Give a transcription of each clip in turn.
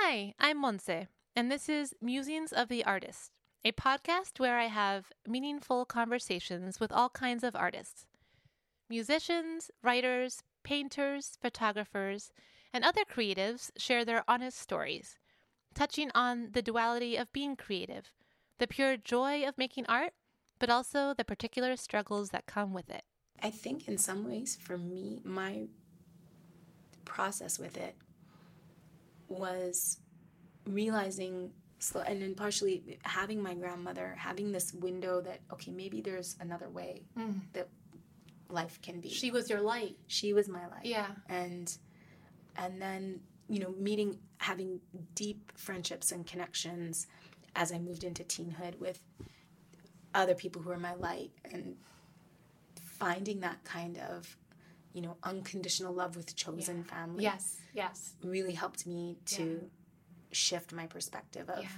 Hi, I'm Monse, and this is Musings of the Artist, a podcast where I have meaningful conversations with all kinds of artists. Musicians, writers, painters, photographers, and other creatives share their honest stories, touching on the duality of being creative, the pure joy of making art, but also the particular struggles that come with it. I think in some ways, for me, my process with it was realizing, and then partially having my grandmother, having this window that, okay, maybe there's another way that life can be. She was your light. She was my light. Yeah. And then, having deep friendships and connections as I moved into teenhood with other people who are my light, and finding that kind of, unconditional love with chosen family. Yes. Really helped me to shift my perspective of,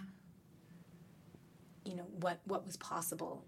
what was possible.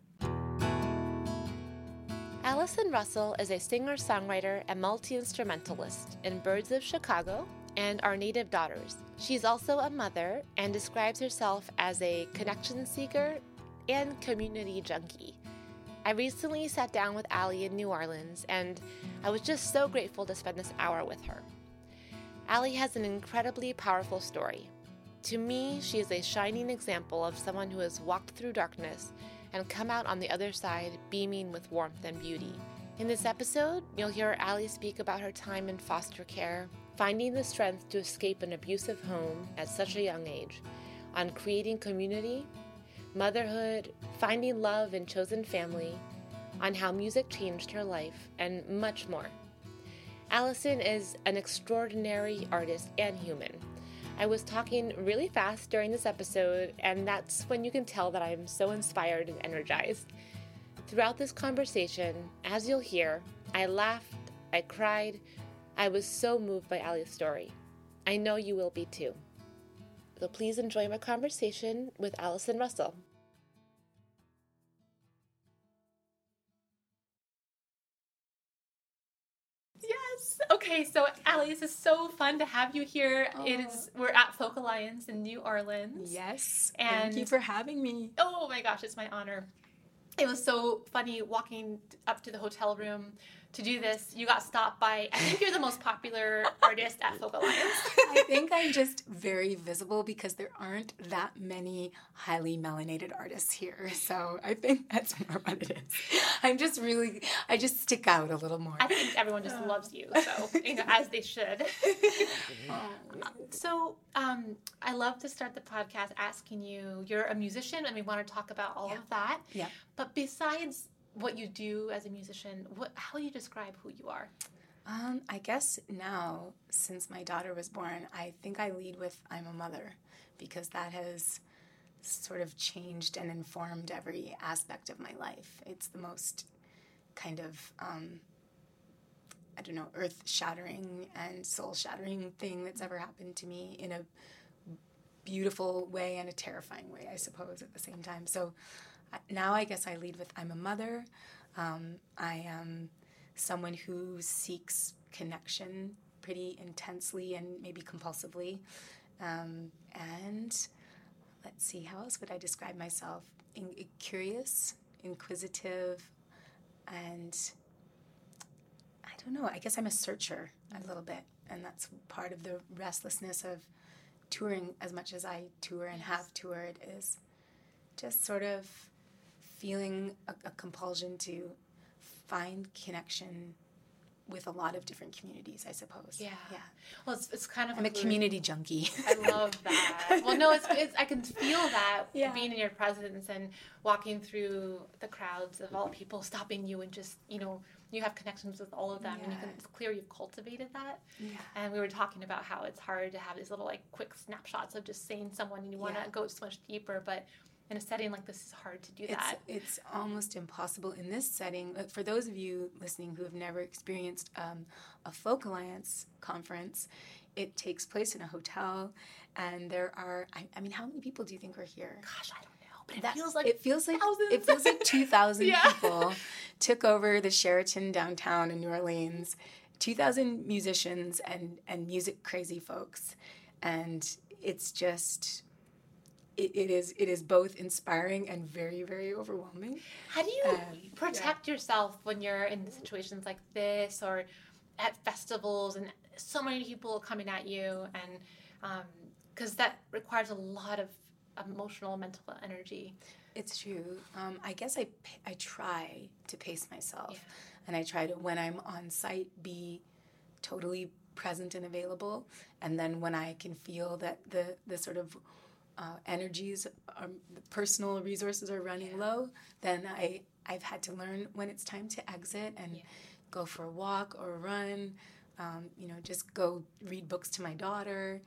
Allison Russell is a singer-songwriter and multi-instrumentalist in Birds of Chicago and Our Native Daughters. She's also a mother and describes herself as a connection seeker and community junkie. I recently sat down with Allie in New Orleans, and I was just so grateful to spend this hour with her. Allie has an incredibly powerful story. To me, she is a shining example of someone who has walked through darkness and come out on the other side beaming with warmth and beauty. In this episode, you'll hear Allie speak about her time in foster care, finding the strength to escape an abusive home at such a young age, on creating community, motherhood, finding love in chosen family, on how music changed her life, and much more. Allison is an extraordinary artist and human. I was talking really fast during this episode, and that's when you can tell that I'm so inspired and energized. Throughout this conversation, as you'll hear, I laughed, I cried, I was so moved by Allie's story. I know you will be too. So please enjoy my conversation with Allison Russell. Yes. Okay, so Allie, this is so fun to have you here. We're at Folk Alliance in New Orleans. Yes. And thank you for having me. Oh my gosh, it's my honor. It was so funny walking up to the hotel room to do this. You got stopped by, I think you're the most popular artist at Folk Alliance. I think I'm just very visible because there aren't that many highly melanated artists here. So I think that's more what it is. I just stick out a little more. I think everyone just loves you, so, as they should. So I love to start the podcast asking you, you're a musician and we want to talk about all of that. Yeah. But besides what you do as a musician, how do you describe who you are? I guess now, since my daughter was born, I think I lead with I'm a mother, because that has sort of changed and informed every aspect of my life. It's the most kind of, earth-shattering and soul-shattering thing that's ever happened to me, in a beautiful way and a terrifying way, I suppose, at the same time. So now I guess I lead with I'm a mother. I am someone who seeks connection pretty intensely and maybe compulsively. And let's see, how else would I describe myself? Curious, inquisitive, and I don't know, I guess I'm a searcher a little bit. And that's part of the restlessness of touring as much as I tour and have toured, is just sort of feeling a compulsion to find connection with a lot of different communities, I suppose. Yeah. Well, it's kind of... I'm a community junkie. I love that. Well, no, it's I can feel that being in your presence and walking through the crowds of all people stopping you and just, you have connections with all of them, and it's clear you've cultivated that. Yeah. And we were talking about how it's hard to have these little quick snapshots of just saying someone, and you want to go so much deeper, but in a setting like this, it's hard to do that. It's almost impossible in this setting. For those of you listening who have never experienced a Folk Alliance conference, it takes place in a hotel, and there are, I mean, how many people do you think are here? Gosh, I don't know, but it feels like thousands. It feels like 2,000 people took over the Sheraton downtown in New Orleans. 2,000 musicians and music crazy folks, and it's just, it is both inspiring and very, very overwhelming. How do you protect yourself when you're in situations like this, or at festivals and so many people coming at you, and because that requires a lot of emotional, mental energy? It's true. I guess I try to pace myself, and I try to, when I'm on site, be totally present and available. And then when I can feel that the sort of energies, the personal resources are running low, then I've had to learn when it's time to exit and go for a walk or a run. Just go read books to my daughter.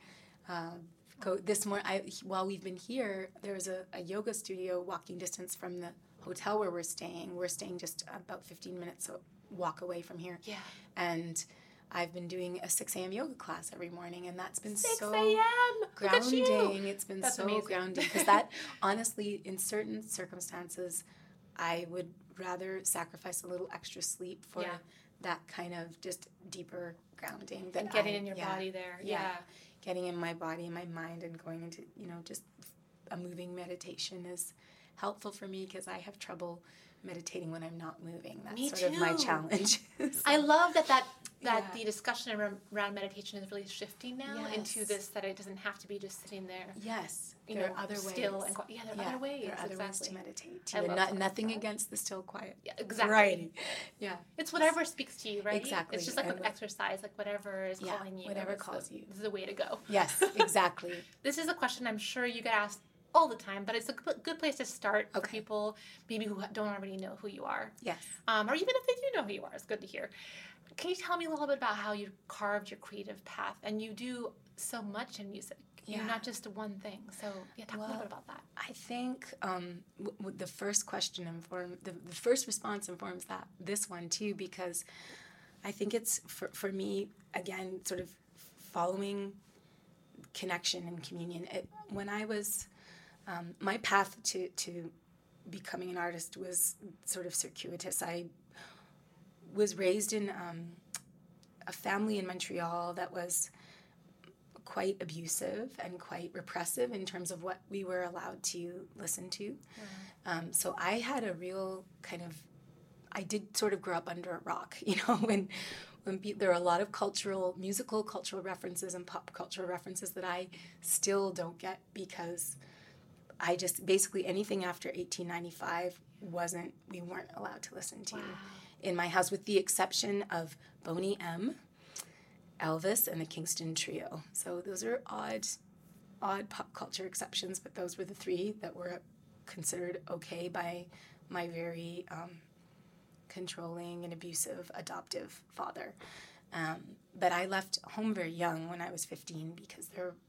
Go this morning. While we've been here, there's a yoga studio walking distance from the hotel where we're staying. We're staying just about 15 minutes walk away from here. Yeah. And I've been doing a 6 a.m. yoga class every morning, and that's been 6 so a.m. grounding. It's been That's so amazing. grounding, because that, honestly, in certain circumstances, I would rather sacrifice a little extra sleep for that kind of just deeper grounding. And getting in your body there. Yeah. Getting in my body and my mind and going into, just a moving meditation is helpful for me, because I have trouble meditating when I'm not moving. That's Me sort of my challenge. I love that the discussion around meditation is really shifting now into this, that it doesn't have to be just sitting there. Yes. There are other still ways. And there are other ways. There are other ways Exactly. to meditate. I love Nothing that. against the still, quiet Exactly. variety. Yeah. It's whatever speaks to you, right? Exactly. It's just like with exercise, like whatever is calling you. Whatever calls you. This is the way to go. Yes, exactly. This is a question I'm sure you get asked all the time, but it's a good place to start for people maybe who don't already know who you are. Yes. Or even if they do know who you are, it's good to hear. Can you tell me a little bit about how you carved your creative path? And you do so much in music. You're not just one thing. So talk a little bit about that. I think the first question the first response informs this one too, because I think it's for me, again, sort of following connection and communion. When I was my path to becoming an artist was sort of circuitous. I was raised in a family in Montreal that was quite abusive and quite repressive in terms of what we were allowed to listen to. So I had a real I did sort of grow up under a rock, when there are a lot of musical cultural references and pop cultural references that I still don't get, because I just, basically anything after 1895 we weren't allowed to listen to in my house, with the exception of Boney M., Elvis, and the Kingston Trio. So those are odd pop culture exceptions, but those were the three that were considered okay by my very controlling and abusive adoptive father. But I left home very young, when I was 15, because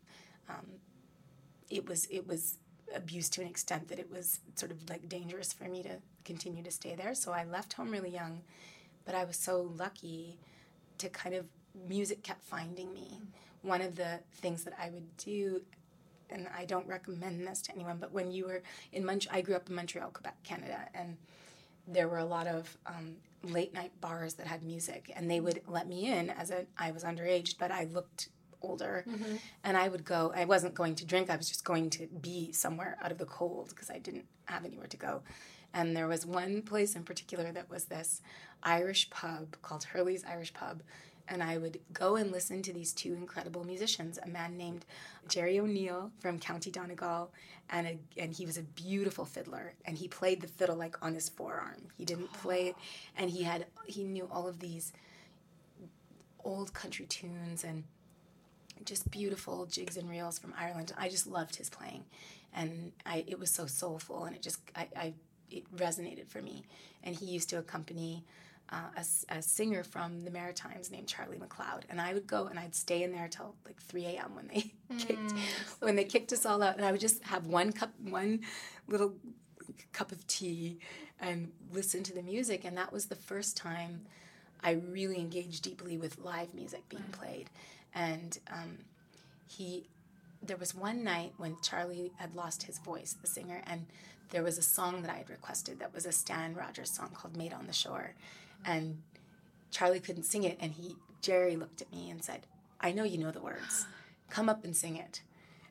it was abuse to an extent that it was sort of like dangerous for me to continue to stay there. So I left home really young, but I was so lucky to music kept finding me. One of the things that I would do, and I don't recommend this to anyone, but when you were in I grew up in Montreal, Quebec, Canada, and there were a lot of late night bars that had music, and they would let me in I was underage, but I looked older, and I would go. I wasn't going to drink, I was just going to be somewhere out of the cold, because I didn't have anywhere to go. And there was one place in particular that was this Irish pub called Hurley's Irish Pub, and I would go and listen to these two incredible musicians, a man named Jerry O'Neill from County Donegal, and he was a beautiful fiddler, and he played the fiddle like on his forearm. He didn't play it, and he knew all of these old country tunes and just beautiful jigs and reels from Ireland. I just loved his playing, and it was so soulful, and it resonated for me. And he used to accompany a singer from the Maritimes named Charlie McLeod, and I would go and I'd stay in there till like 3 a.m. when they kicked us all out, and I would just have one little cup of tea and listen to the music. And that was the first time I really engaged deeply with live music being played. And there was one night when Charlie had lost his voice, the singer, and there was a song that I had requested that was a Stan Rogers song called Made on the Shore. And Charlie couldn't sing it, and Jerry looked at me and said, "I know you know the words. Come up and sing it."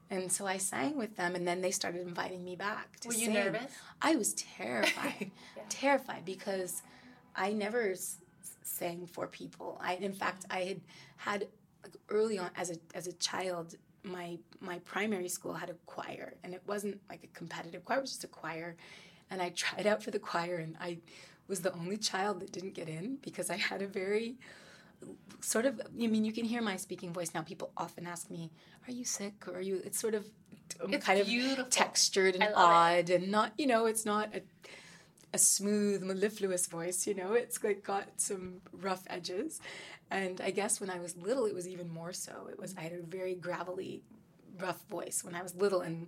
And so I sang with them, and then they started inviting me back to sing. Were you nervous? I was terrified, terrified, because I never sang for people. In fact, I had like, early on as a child, my primary school had a choir, and it wasn't like a competitive choir; it was just a choir. And I tried out for the choir, and I was the only child that didn't get in because I had a very sort of, I mean, you can hear my speaking voice now. People often ask me, "Are you sick?" Or "Are you?" It's sort of kind beautiful. of textured and odd, and not, it's not a smooth, mellifluous voice. It's like got some rough edges. And I guess when I was little, it was even more so. I had a very gravelly, rough voice when I was little, and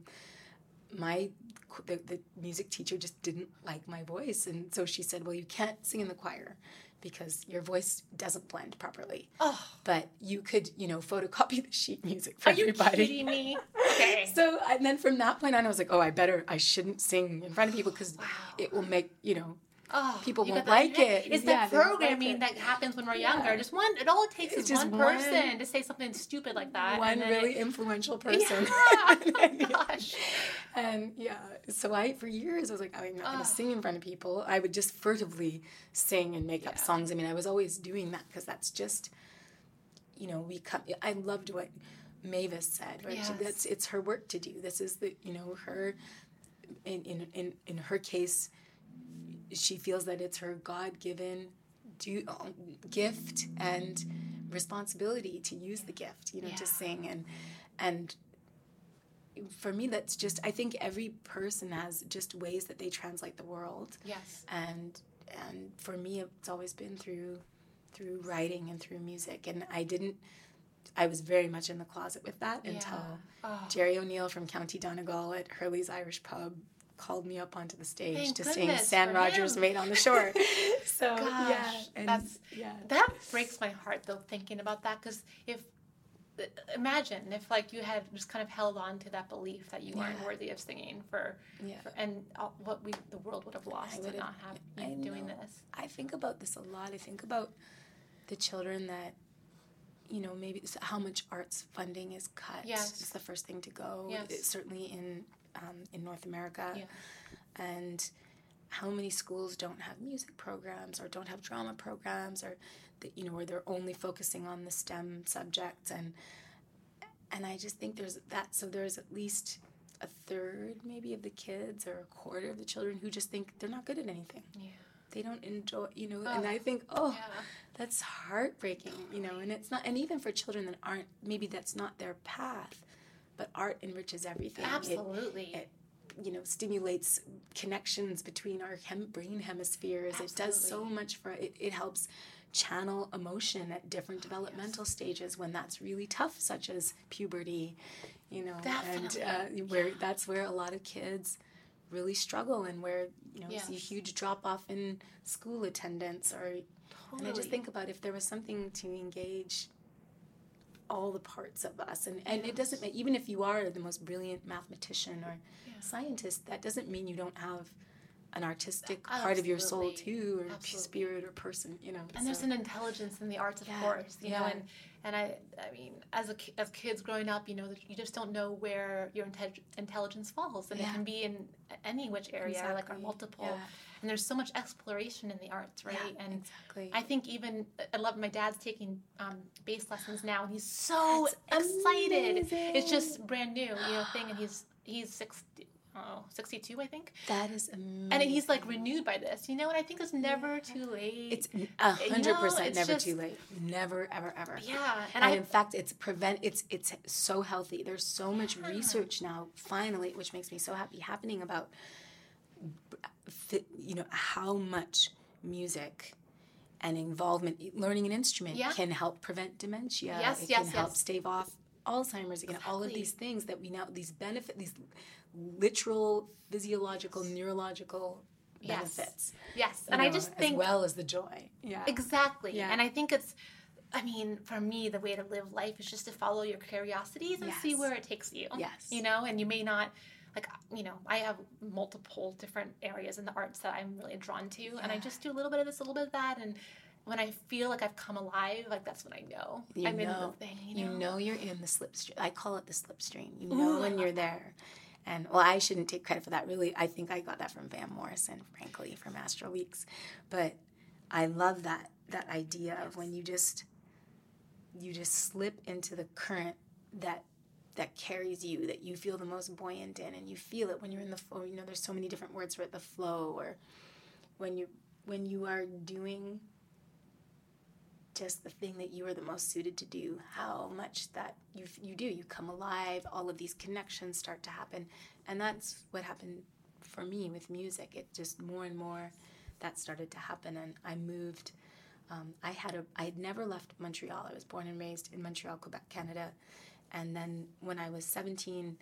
the music teacher just didn't like my voice, and so she said, "Well, you can't sing in the choir because your voice doesn't blend properly. Oh. But you could, photocopy the sheet music for everybody." Are you kidding me? Okay. So, and then from that point on, I was like, I shouldn't sing in front of people because it will make, people won't like it. It's that programming that happens when we're younger. Just one, it all it takes is one person to say something stupid like that. One really influential person. Yeah. Gosh. And so for years I was like, I'm not going to sing in front of people. I would just furtively sing and make up songs. I mean, I was always doing that because that's just, I loved what Mavis said, right? Yes. It's her work to do. This is her, in her case, she feels that it's her God-given gift and responsibility to use the gift, to sing. And for me, that's just, I think every person has just ways that they translate the world. Yes. And for me, it's always been through writing and through music. And I was very much in the closet with that until Jerry O'Neill from County Donegal at Hurley's Irish Pub called me up onto the stage to sing Sam Rogers' Mate on the Shore. So, that breaks my heart, though, thinking about that, because imagine if, like, you had just kind of held on to that belief that you weren't worthy of singing and what the world would have lost to not have you doing this. I think about this a lot. I think about the children that, maybe how much arts funding is cut. Yes. It's the first thing to go. Yes. Certainly in North America. Yeah. And how many schools don't have music programs or don't have drama programs, or where they're only focusing on the STEM subjects, and I just think there's that. So there's at least a third maybe of the kids, or a quarter of the children, who just think they're not good at anything. Yeah. They don't enjoy, and I think, that's heartbreaking, and it's not, and even for children that aren't, maybe that's not their path, but art enriches everything. Absolutely. It stimulates connections between our brain hemispheres. Absolutely. It does so much for it. It helps channel emotion at different developmental stages when that's really tough, such as puberty, Definitely. And that's where a lot of kids really struggle, and where you see a huge drop off in school attendance, and I just think about if there was something to engage all the parts of us, and it doesn't mean, even if you are the most brilliant mathematician or scientist, that doesn't mean you don't have an artistic part of your soul too, or spirit or person, And there's an intelligence in the arts, of course, and I mean, as kids growing up, you just don't know where your intelligence falls, and it can be in any which area, like our multiple. Yeah. And there's so much exploration in the arts, right? Yeah, and exactly. I think I love my dad's taking bass lessons now, and he's so excited. Amazing. It's just brand new, thing, and he's 62, I think. That is amazing. And he's like renewed by this, and I think it's never too late. It's 100% never too late. Never, ever, ever. Yeah. And in fact, it's so healthy. There's so much research now, finally, which makes me so happy, happening about how much music and involvement, learning an instrument can help prevent dementia. It can help stave off Alzheimer's, all of these things that we now, these literal physiological, neurological benefits. Yes. And I just think, as well as the joy. Yeah. Exactly. Yeah. And I think for me, the way to live life is just to follow your curiosities and see where it takes you. Yes. And you may not, I have multiple different areas in the arts that I'm really drawn to, and I just do a little bit of this, a little bit of that, when I feel like I've come alive, like that's when I know You I'm in know. the thing. You know you're in the slipstream. I call it the slipstream. You know when you're there. And, well, I shouldn't take credit for that. Really, I think I got that from Van Morrison, frankly, from Astral Weeks. But I love that idea of when you just slip into the current that carries you, that you feel the most buoyant in, and you feel it when you're in the flow. You know, there's so many different words for it, the flow, or when you are doing just the thing that you are the most suited to do, how much that you come alive, all of these connections start to happen. And that's what happened for me with music. It just more and more that started to happen, and I moved. I had never left Montreal. I was born and raised in Montreal, Quebec, Canada. And then when I was 17,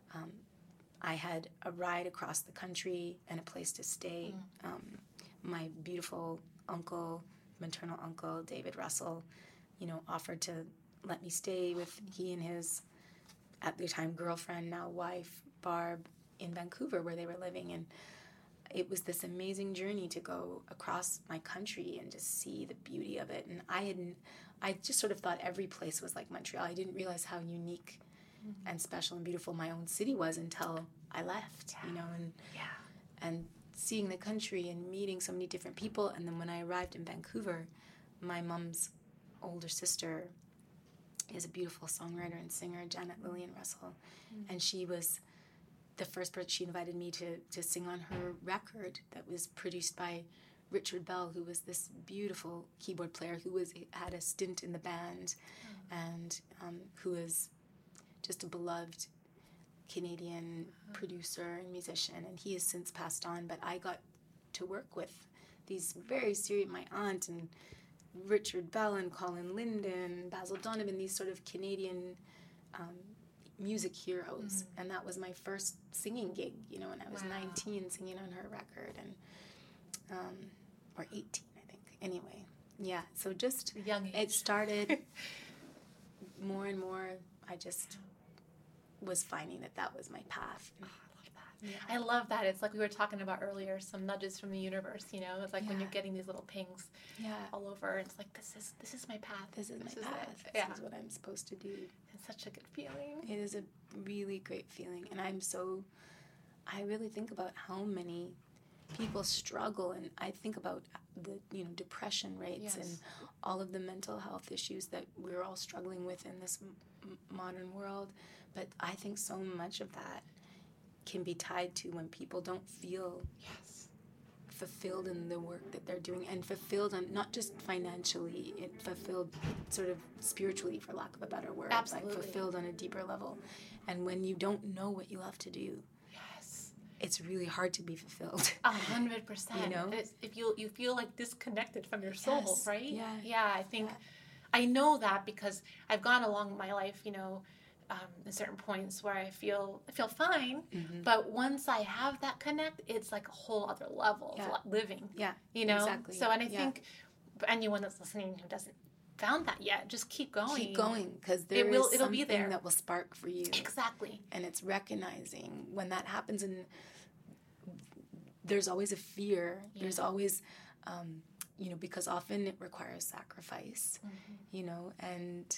I had a ride across the country and a place to stay. My beautiful maternal uncle, David Russell, offered to let me stay with he and his, at the time, girlfriend, now wife, Barb, in Vancouver, where they were living. And it was this amazing journey to go across my country and just see the beauty of it. And I just sort of thought every place was like Montreal. I didn't realize how unique and special and beautiful my own city was until I left, and seeing the country and meeting so many different people. And then when I arrived in Vancouver, my mom's older sister is a beautiful songwriter and singer, Janet Lillian Russell. And she was the first person. She invited me to sing on her record that was produced by Richard Bell, who was this beautiful keyboard player who had a stint in the band, and who is just a beloved Canadian producer and musician, and he has since passed on. But I got to work with these very serious, my aunt and Richard Bell and Colin Linden, Basil Donovan, these sort of Canadian music heroes. And that was my first singing gig, when I was 19, singing on her record, and or 18, I think. Anyway, yeah, so just young age. It started more and more. I just was finding that was my path. Oh, I love that. Yeah. I love that. It's like we were talking about earlier, some nudges from the universe, It's like when you're getting these little pings all over. It's like, this is my path. This is my path. This is what I'm supposed to do. It's such a good feeling. It is a really great feeling. And I really think about how many people struggle, and I think about the depression rates and all of the mental health issues that we're all struggling with in this modern world. But I think so much of that can be tied to when people don't feel fulfilled in the work that they're doing, and fulfilled on not just financially, fulfilled sort of spiritually, for lack of a better word. Absolutely. Like fulfilled on a deeper level. And when you don't know what you love to do, it's really hard to be fulfilled. 100%. If you feel like disconnected from your soul, right? Yeah. I think I know that because I've gone along my life, at certain points where I feel fine, but once I have that connect, it's like a whole other level of living. Yeah. Exactly. So, and I think anyone that's listening who doesn't found that yet, just keep going. Keep going, because it'll be there. That will spark for you. Exactly. And it's recognizing when that happens, and there's always a fear. Yeah. There's always, because often it requires sacrifice, and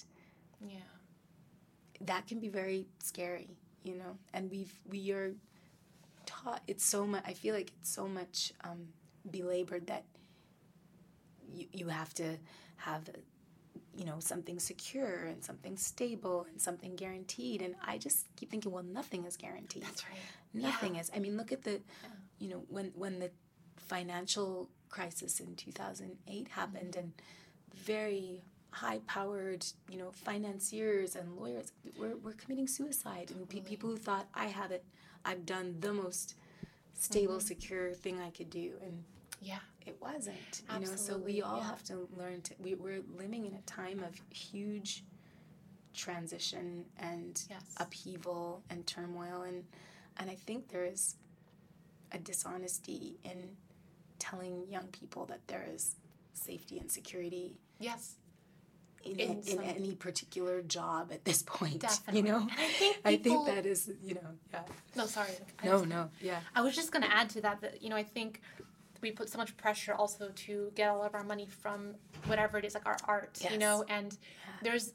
that can be very scary, and we are taught, it's so much, I feel like it's so much belabored that you have to have something secure and something stable and something guaranteed. And I just keep thinking, well, nothing is guaranteed. That's right. Nothing is. I mean, look at the, when the financial crisis in 2008 happened, and very high-powered, financiers and lawyers were committing suicide. And people who thought, I have it, I've done the most stable, secure thing I could do. And it wasn't. So we all have to learn to. We're living in a time of huge transition and upheaval and turmoil, and I think there is a dishonesty in telling young people that there is safety and security. Yes. In any particular job at this point. Definitely. And I think that is, No, sorry. No, yeah. I was just going to add to that, I think we put so much pressure also to get all of our money from whatever it is, like our art, Yes. you know, and there's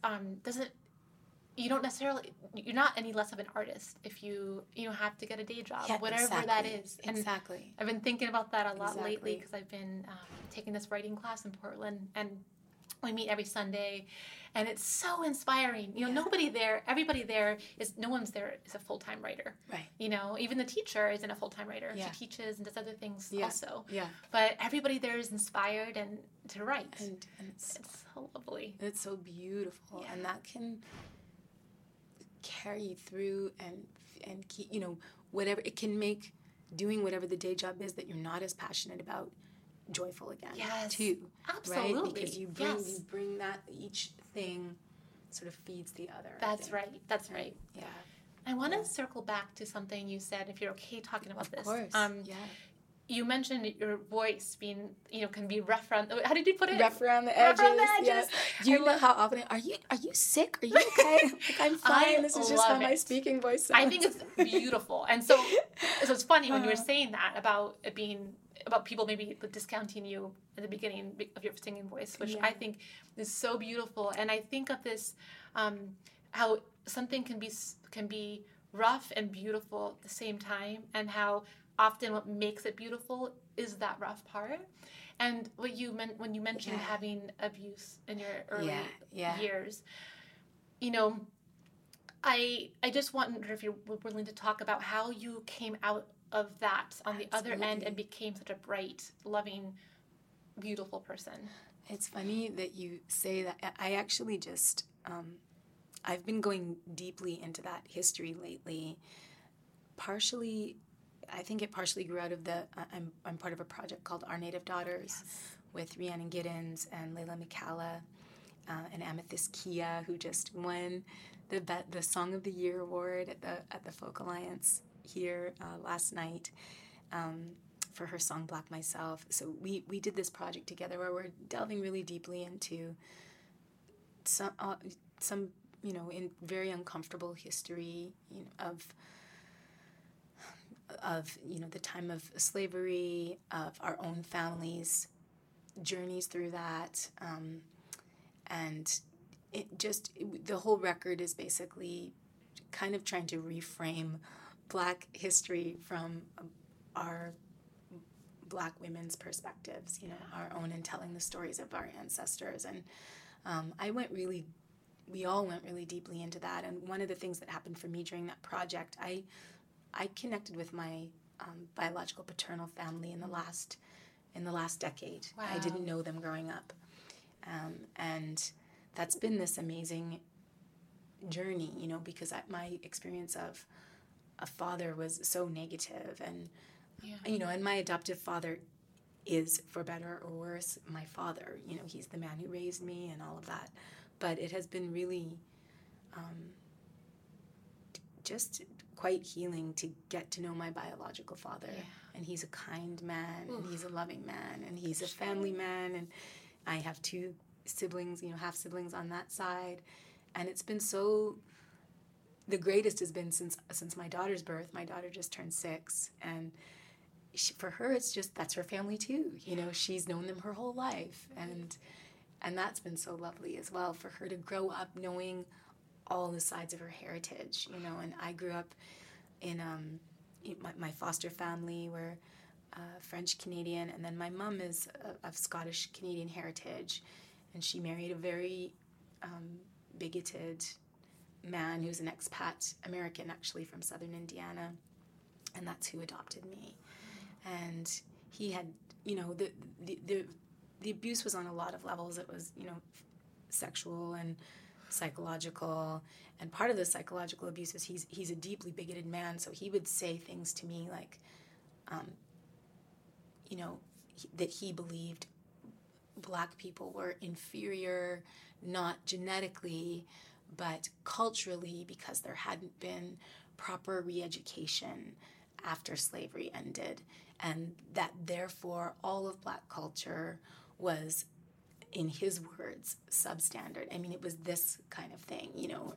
you're not any less of an artist if you have to get a day job, whatever that is. And exactly. I've been thinking about that a lot Exactly. lately because I've been taking this writing class in Portland, and we meet every Sunday, and it's so inspiring. You know, everybody there no one's there is a full-time writer. Right. You know, even the teacher isn't a full-time writer. Yeah. She teaches and does other things also. Yeah. But everybody there is inspired and to write. And it's so lovely. It's so beautiful, and that can carry you through and keep, whatever it can make doing whatever the day job is that you're not as passionate about joyful again. Yes, too. absolutely. Right? Because you bring that, each thing sort of feeds the other. That's right. Yeah. I want to circle back to something you said, if you're okay talking about this. Of course. Yeah. You mentioned your voice being, can be rough around. How did you put it? Rough around the edges. Yeah. Do you know how often? Are you sick? Are you okay? Like, I'm fine. This is just how my speaking voice sounds. I think it's beautiful, and so it's funny when you were saying that about it being about people maybe discounting you at the beginning of your singing voice, which I think is so beautiful. And I think of this, how something can be rough and beautiful at the same time, and how often what makes it beautiful is that rough part. And what you meant when you mentioned having abuse in your early years, I just wonder if you're willing to talk about how you came out of that on the other end and became such a bright, loving, beautiful person. It's funny that you say that. I actually just, I've been going deeply into that history lately. I think it partially grew out of I'm part of a project called Our Native Daughters with Rhiannon Giddens and Layla McCalla and Amethyst Kia, who just won the Song of the Year award at the Folk Alliance here last night for her song Black Myself. So we did this project together where we're delving really deeply into some in very uncomfortable history of the time of slavery, of our own families' journeys through that, and the whole record is basically kind of trying to reframe Black history from our Black women's perspectives, our own, and telling the stories of our ancestors. And we all went really deeply into that. And one of the things that happened for me during that project, I connected with my biological paternal family in the last decade. Wow. I didn't know them growing up, and that's been this amazing journey, because my experience of a father was so negative, and and my adoptive father is, for better or worse, my father. He's the man who raised me and all of that. But it has been really just quite healing to get to know my biological father. Yeah. And he's a kind man, and he's a loving man, and he's a family man, and I have 2 siblings, half siblings on that side. And it's been the greatest has been since my daughter's birth. My daughter just turned 6, and for her, that's her family too. She's known them her whole life, and that's been so lovely as well, for her to grow up knowing all the sides of her heritage, and I grew up in my foster family were French Canadian, and then my mom is of Scottish Canadian heritage, and she married a very bigoted man who's an expat American, actually from southern Indiana, and that's who adopted me. And he had, the abuse was on a lot of levels. It was, sexual and psychological, and part of the psychological abuse is he's a deeply bigoted man, so he would say things to me like, that he believed Black people were inferior, not genetically, but culturally, because there hadn't been proper re-education after slavery ended, and that therefore all of Black culture was, in his words, substandard. I mean, it was this kind of thing,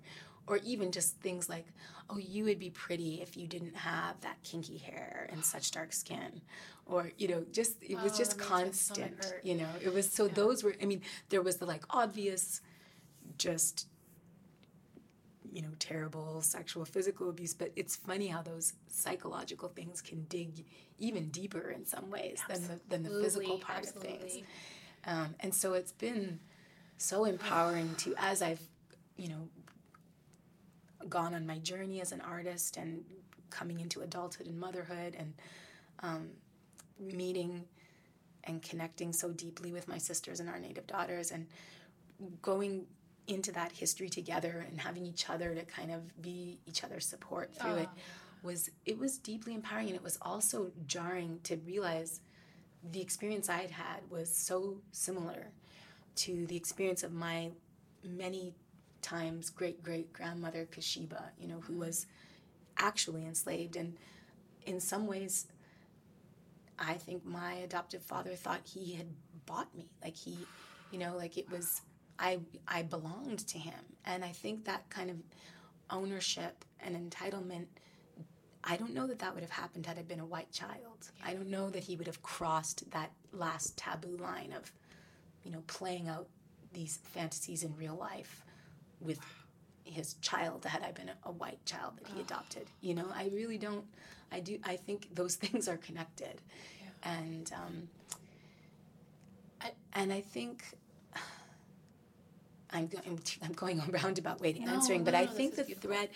or even just things like, oh, you would be pretty if you didn't have that kinky hair and such dark skin, or, you know, just, it was just constant, you know, it was, so those were, I mean, there was the like obvious, just, you know, terrible sexual, physical abuse, but it's funny how those psychological things can dig even deeper in some ways than the physical part of things. And so it's been so empowering to, as I've, you know, gone on my journey as an artist and coming into adulthood and motherhood and meeting and connecting so deeply with my sisters and our Native daughters and going into that history together and having each other to kind of be each other's support through it was deeply empowering. And it was also jarring to realize the experience I had was so similar to the experience of my many times great-great-grandmother Kashiba, you know, who was actually enslaved. And in some ways, I think my adoptive father thought he had bought me. Like he, you know, like it was, I belonged to him. And I think that kind of ownership and entitlement, I don't know that that would have happened had I been a white child. I don't know that he would have crossed that last taboo line of, you know, playing out these fantasies in real life with his child had I been a white child that he adopted. You know, I really don't, I think those things are connected. And I think I'm going a roundabout way to answering, but I think the thread,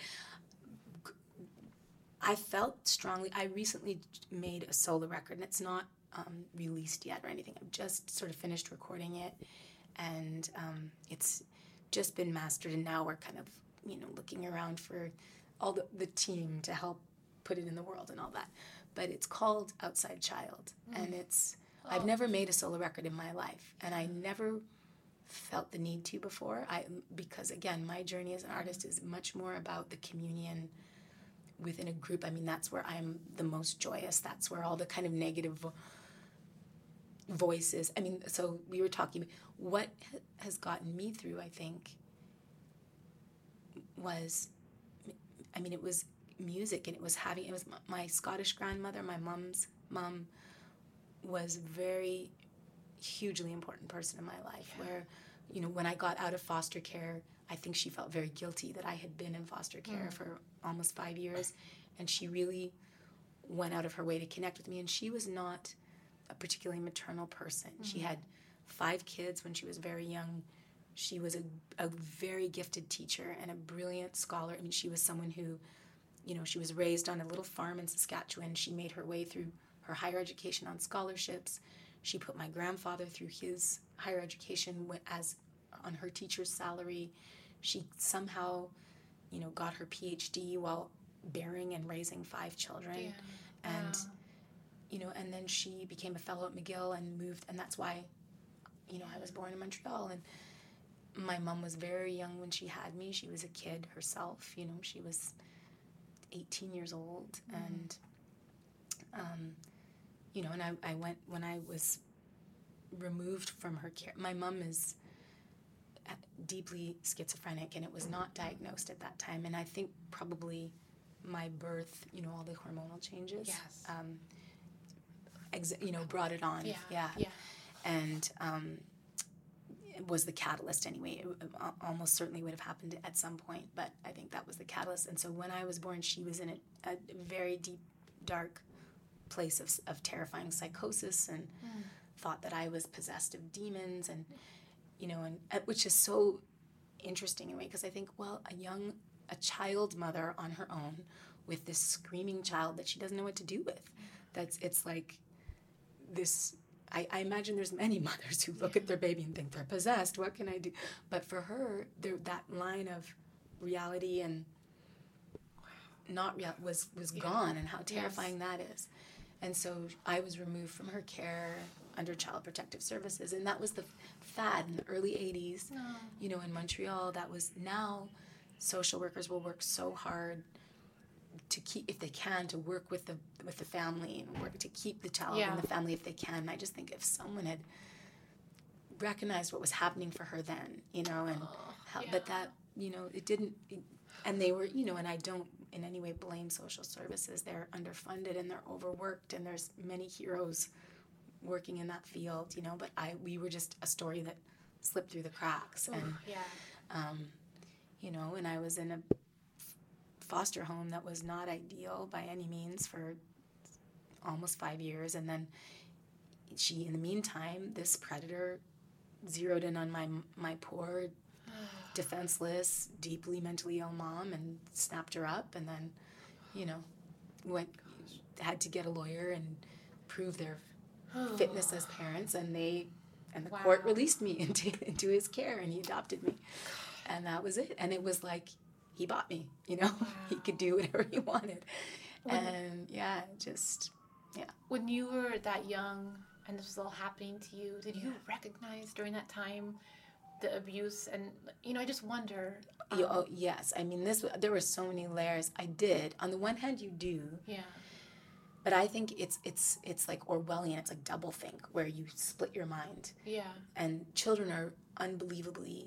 I felt strongly, I recently made a solo record, and it's not released yet or anything. I've just sort of finished recording it, and it's just been mastered, and now we're kind of, you know, looking around for all the team to help put it in the world and all that. But it's called Outside Child, and it's, I've never made a solo record in my life, and I never felt the need to before, because again, my journey as an artist is much more about the communion within a group. I mean, that's where I'm the most joyous. That's where all the kind of negative voices, I mean, so we were talking, what has gotten me through, I think, was, I mean, it was music, and it was my Scottish grandmother, my mom's mom, was a very hugely important person in my life, where, you know, when I got out of foster care, I think she felt very guilty that I had been in foster care for almost 5 years, and she really went out of her way to connect with me. And she was not a particularly maternal person. She had 5 kids when she was very young. She was a very gifted teacher and a brilliant scholar. I mean, she was someone who, you know, she was raised on a little farm in Saskatchewan. She made her way through her higher education on scholarships. She put my grandfather through his higher education as on her teacher's salary. She somehow, you know, got her PhD while bearing and raising 5 children. And, you know, and then she became a fellow at McGill and moved, and that's why, you know, I was born in Montreal. And my mom was very young when she had me. She was a kid herself, you know, she was 18 years old. And, you know, and I went, when I was removed from her care, my mom is deeply schizophrenic, and it was not diagnosed at that time. And I think probably my birth, you know, all the hormonal changes, you know, brought it on. And it was the catalyst anyway. It almost certainly would have happened at some point, but I think that was the catalyst. And so when I was born, she was in a very deep, dark place of terrifying psychosis, and thought that I was possessed of demons, and, you know, and which is so interesting in a way, because I think, well, a child mother on her own with this screaming child that she doesn't know what to do with. It's like this, I imagine there's many mothers who look at their baby and think they're possessed. What can I do? But for her, that line of reality and not real was gone, and how terrifying that is. And so I was removed from her care under Child Protective Services, and that was the fad in the early 80s. You know, in Montreal, that was, now social workers will work so hard to keep, if they can, to work with the family and work to keep the child in the family if they can. And I just think if someone had recognized what was happening for her then, you know, and but that, you know, it didn't, And they were, you know, and I don't in any way blame social services. They're underfunded and they're overworked, and there's many heroes working in that field, you know, but we were just a story that slipped through the cracks. Ooh, and yeah. you know, and I was in a foster home that was not ideal by any means for almost 5 years, and then in the meantime, this predator zeroed in on my poor, defenseless, deeply mentally ill mom and snapped her up, and then, you know, had to get a lawyer and prove their fitness as parents, and the court released me into his care, and he adopted me, and that was it. And it was like he bought me, you know. He could do whatever he wanted, and When you were that young and this was all happening to you, did you recognize during that time the abuse? And, you know, I just wonder. Yes. I mean, there were so many layers. I did. On the one hand, you do. Yeah. But I think it's like Orwellian. It's like doublethink, where you split your mind. Yeah. And children are unbelievably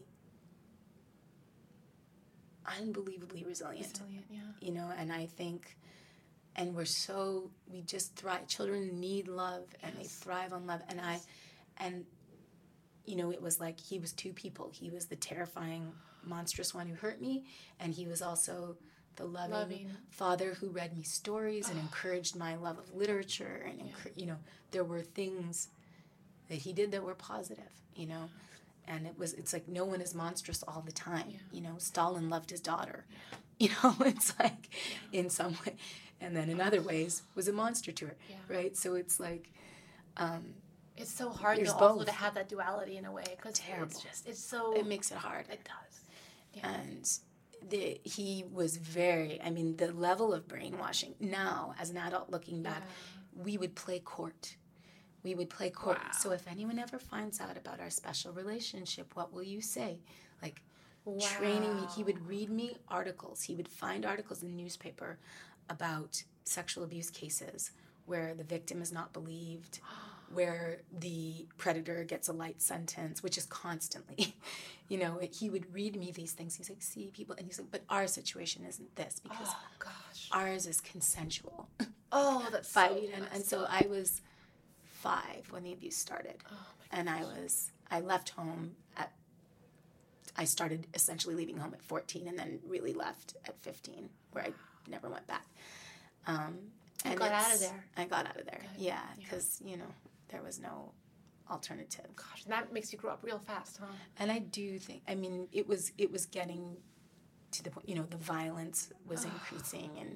resilient. Yeah. You know, and I think, and we just thrive. Children need love, and they thrive on love. And you know, it was like he was two people. He was the terrifying, monstrous one who hurt me, and he was also the loving father wwho read me stories and encouraged my love of literature. And, you know, there were things that he did that were positive, you know. And it's like no one is monstrous all the time. Yeah. You know, Stalin loved his daughter. Yeah. You know, it's like in some way. And then in other ways was a monster to her, right? So it's like... it's so hard though, also to have that duality in a way. Cause terrible. It makes it hard. It does. Yeah. And he was the level of brainwashing. Now, as an adult looking back, we would play court. Wow. So if anyone ever finds out about our special relationship, what will you say? Like, training me. He would read me articles. He would find articles in the newspaper about sexual abuse cases where the victim is not believed, where the predator gets a light sentence, which is constantly, you know, he would read me these things. He's like, see, people, and he's like, but our situation isn't this, because ours is consensual. Oh, that's and so I was 5 when the abuse started. Oh, and I left home I started essentially leaving home at 14 and then really left at 15, where I never went back. And got out of there. I got out of there, because, you know, there was no alternative. Gosh, and that makes you grow up real fast, huh? And I do think, I mean, it was getting to the point, you know, the violence was increasing, and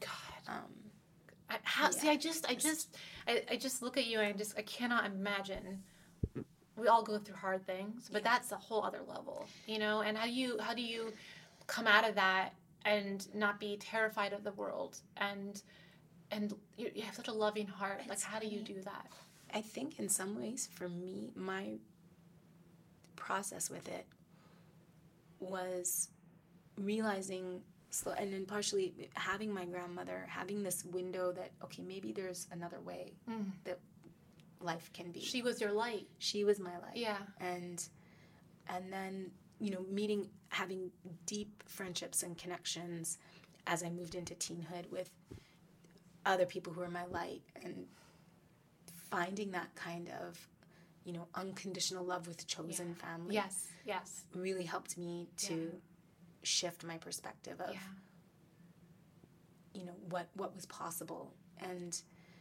God. See, I just look at you and I cannot imagine. We all go through hard things, but that's a whole other level, you know. And how do you come out of that and not be terrified of the world, and you have such a loving heart? Like, how do you do that? I think in some ways, for me, my process with it was realizing, and then partially having my grandmother, having this window that, okay, maybe there's another way that life can be. She was your light. She was my light. Yeah. And then, you know, having deep friendships and connections as I moved into teenhood with other people who are my light, and finding that kind of, you know, unconditional love with chosen family. Yes. Really helped me to shift my perspective of, you know, what was possible. And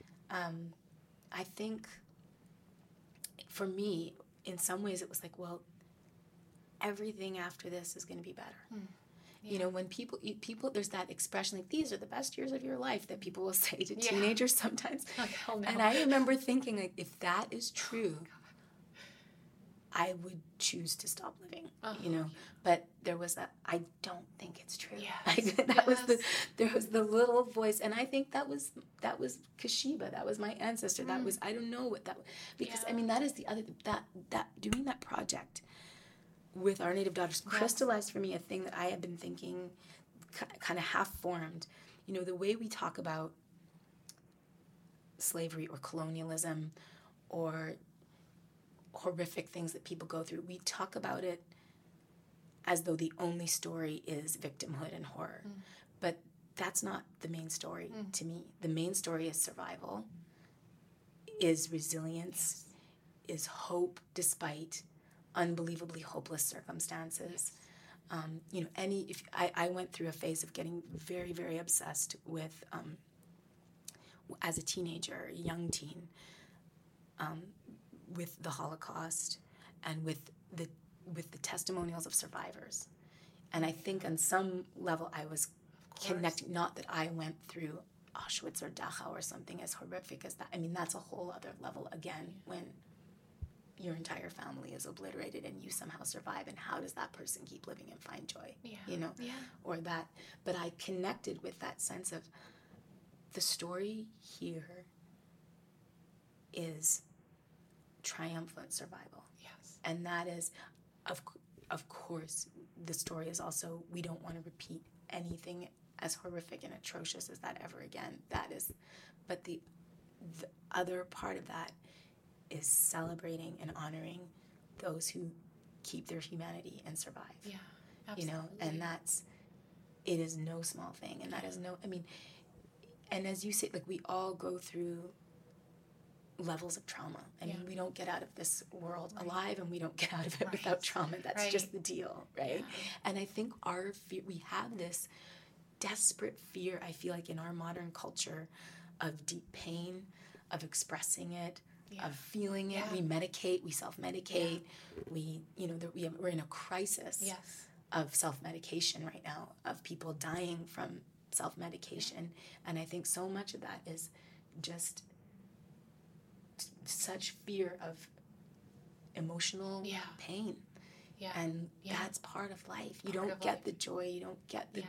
I think for me, in some ways, it was like, well, everything after this is going to be better. You know, when people, there's that expression, like, these are the best years of your life, that people will say to teenagers sometimes. Oh, no. And I remember thinking, like, if that is true, I would choose to stop living, you know. But there was I don't think it's true. Yes. There was the little voice, and I think that was Kashiba. That was my ancestor. That was, I don't know what that was. Because, I mean, that is the other, that doing that project with Our Native Daughters crystallized for me a thing that I had been thinking, kind of half-formed. You know, the way we talk about slavery or colonialism or horrific things that people go through, we talk about it as though the only story is victimhood and horror. But that's not the main story to me. The main story is survival, is resilience, is hope despite unbelievably hopeless circumstances. I went through a phase of getting very, very obsessed with, as a teenager, a young teen, with the Holocaust and with the testimonials of survivors. And I think on some level I was connecting, not that I went through Auschwitz or Dachau or something as horrific as that. I mean, that's a whole other level again, when your entire family is obliterated and you somehow survive, and how does that person keep living and find joy? Or that. But I connected with that sense of the story here is triumphant survival. Yes. And that is, of course, the story is also, we don't want to repeat anything as horrific and atrocious as that ever again. That is, but the other part of that is celebrating and honoring those who keep their humanity and survive. Yeah, absolutely. And it is no small thing. And that is and as you say, like, we all go through levels of trauma. I mean, we don't get out of this world alive, and we don't get out of it without trauma. That's just the deal, right? Yeah. And I think our fear, we have this desperate fear, I feel like, in our modern culture, of deep pain, of expressing it, of feeling it. We medicate, we self-medicate. We're in a crisis of self-medication right now, of people dying from self-medication. And I think so much of that is just such fear of emotional pain. Yeah. And that's part of life. You don't get the joy, you don't get the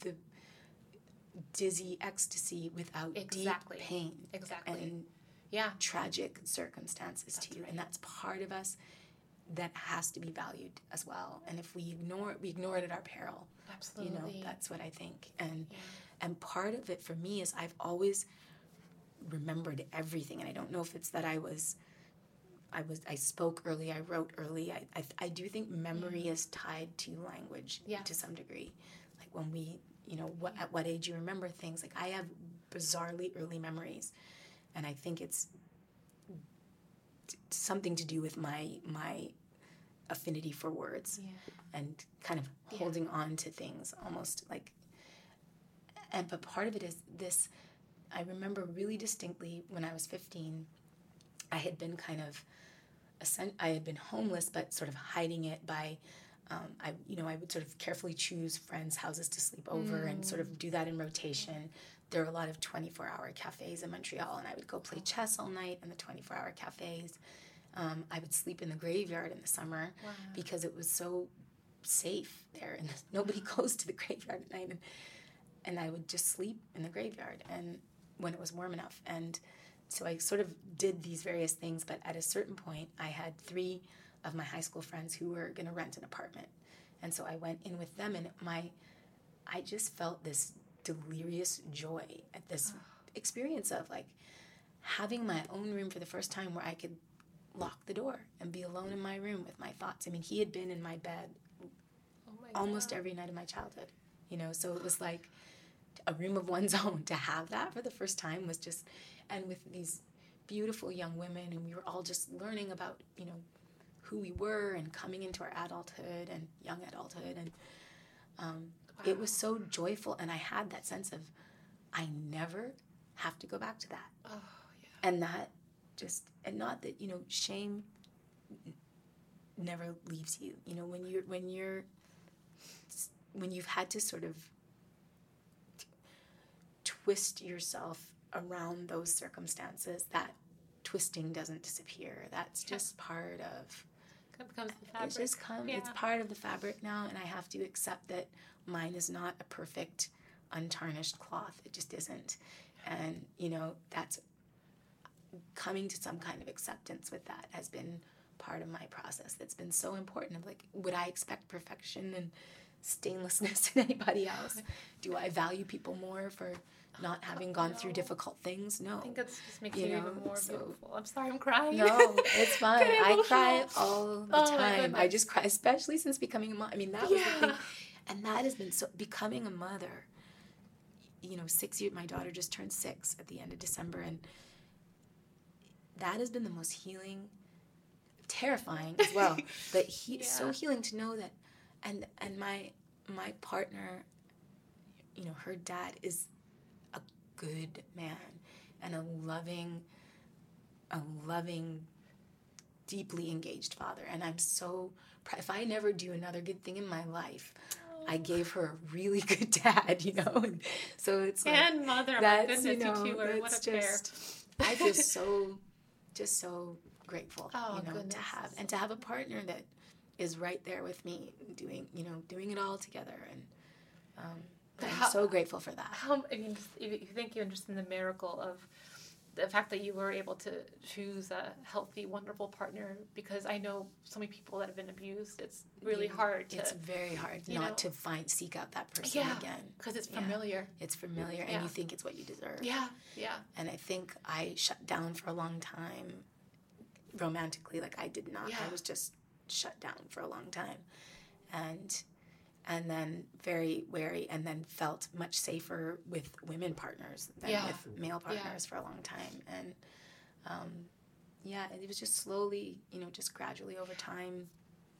dizzy ecstasy without deep pain. And tragic circumstances to you. Right. And that's part of us that has to be valued as well. And if we ignore it, we ignore it at our peril. Absolutely. That's what I think. And part of it for me is I've always remembered everything. And I don't know if it's that I spoke early, I wrote early. I do think memory is tied to language to some degree. Like when we, at what age you remember things. Like I have bizarrely early memories. And I think it's something to do with my affinity for words and kind of holding on to things almost like. But part of it is this. I remember really distinctly when I was 15, I had been I had been homeless, but sort of hiding it by, I would sort of carefully choose friends' houses to sleep over and sort of do that in rotation. There were a lot of 24-hour cafes in Montreal, and I would go play chess all night in the 24-hour cafes. I would sleep in the graveyard in the summer because it was so safe there, and nobody goes to the graveyard at night. And I would just sleep in the graveyard, and when it was warm enough. And so I sort of did these various things, but at a certain point, I had 3 of my high school friends who were going to rent an apartment. And so I went in with them, and I just felt this delirious joy at this experience of like having my own room for the first time, where I could lock the door and be alone in my room with my thoughts. I mean, he had been in my bed almost every night of my childhood, so it was like a room of one's own. To have that for the first time was just, and with these beautiful young women, and we were all just learning about, who we were and coming into our adulthood and young adulthood. And it was so joyful, and I had that sense of, I never have to go back to that. Oh, yeah. And that just, and not that, shame never leaves you. When you've had to sort of twist yourself around those circumstances, that twisting doesn't disappear. That's just part of... It becomes the fabric. It's part of the fabric now, and I have to accept that mine is not a perfect, untarnished cloth. It just isn't. And, that's coming to some kind of acceptance with that has been part of my process. That's been so important. Of like, would I expect perfection and stainlessness in anybody else? Do I value people more for not having gone through difficult things. No. I think it just makes you even more so, beautiful. I'm sorry, I'm crying. No, it's fine. I cry emotional. all the Oh, my time. goodness. I just cry, especially since becoming a mom. I mean, that was the thing. And that has been so, becoming a mother, 6 years, my daughter just turned 6 at the end of December. And that has been the most healing, terrifying as well, but so healing to know that, and my partner, her dad is a good man and a loving, deeply engaged father, and I'm so proud. If I never do another good thing in my life, I gave her a really good dad, and so it's like, and mother. That's, my goodness, you two are what a pair. I feel so grateful, goodness. to have a partner that is right there with me, doing it all together, and I'm so grateful for that. If you think even just in the miracle of the fact that you were able to choose a healthy, wonderful partner, because I know so many people that have been abused. It's really hard. It's very hard not to seek out that person again. Because it's familiar. It's familiar, and you think it's what you deserve. Yeah. And I think I shut down for a long time, romantically. Like, I did not. I was just shut down for a long time, and then very wary, and then felt much safer with women partners than with male partners for a long time. And it was just slowly, just gradually over time,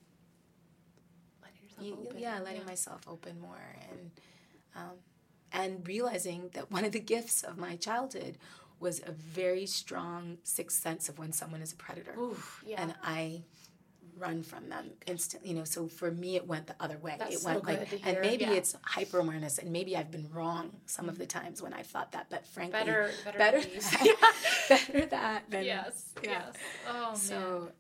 letting myself open more, and realizing that one of the gifts of my childhood was a very strong sixth sense of when someone is a predator. Oof, and I run from them instantly, so for me it went the other way. That's it went so good to hear. and maybe it's hyper awareness, and maybe I've been wrong some of the times when I've thought that, but frankly better better that than yes. Oh, so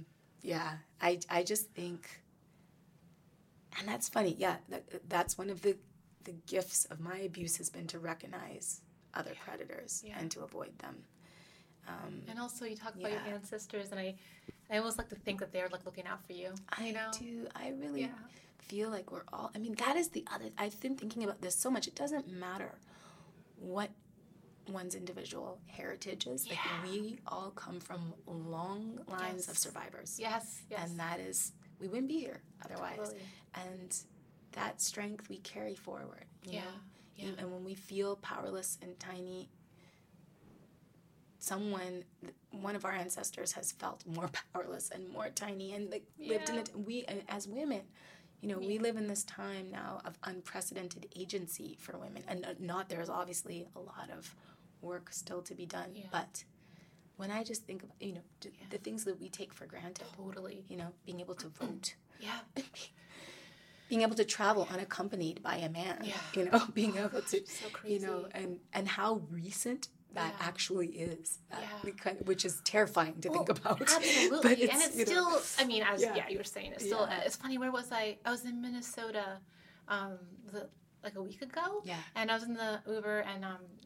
I just think, and that's funny, that's one of the gifts of my abuse, has been to recognize other predators and to avoid them. And also, you talk about your ancestors, and I almost like to think that they're like looking out for you. I do. I really feel like we're all. I mean, that is the other. I've been thinking about this so much. It doesn't matter what one's individual heritage is. Like, we all come from long lines of survivors. Yes. And that is, we wouldn't be here otherwise. Totally. And that strength we carry forward. You know? And when we feel powerless and tiny, one of our ancestors has felt more powerless and more tiny, and lived in it. We, as women, we live in this time now of unprecedented agency for women, and there's obviously a lot of work still to be done, but when I just think of, the things that we take for granted, totally, being able to vote, being able to travel unaccompanied by a man, being able to, so crazy. And how recent that actually is, which is terrifying to think about. Absolutely. But and it's still, I mean, as you were saying, it's still, it's funny, where was I? I was in Minnesota like a week ago, and I was in the Uber, and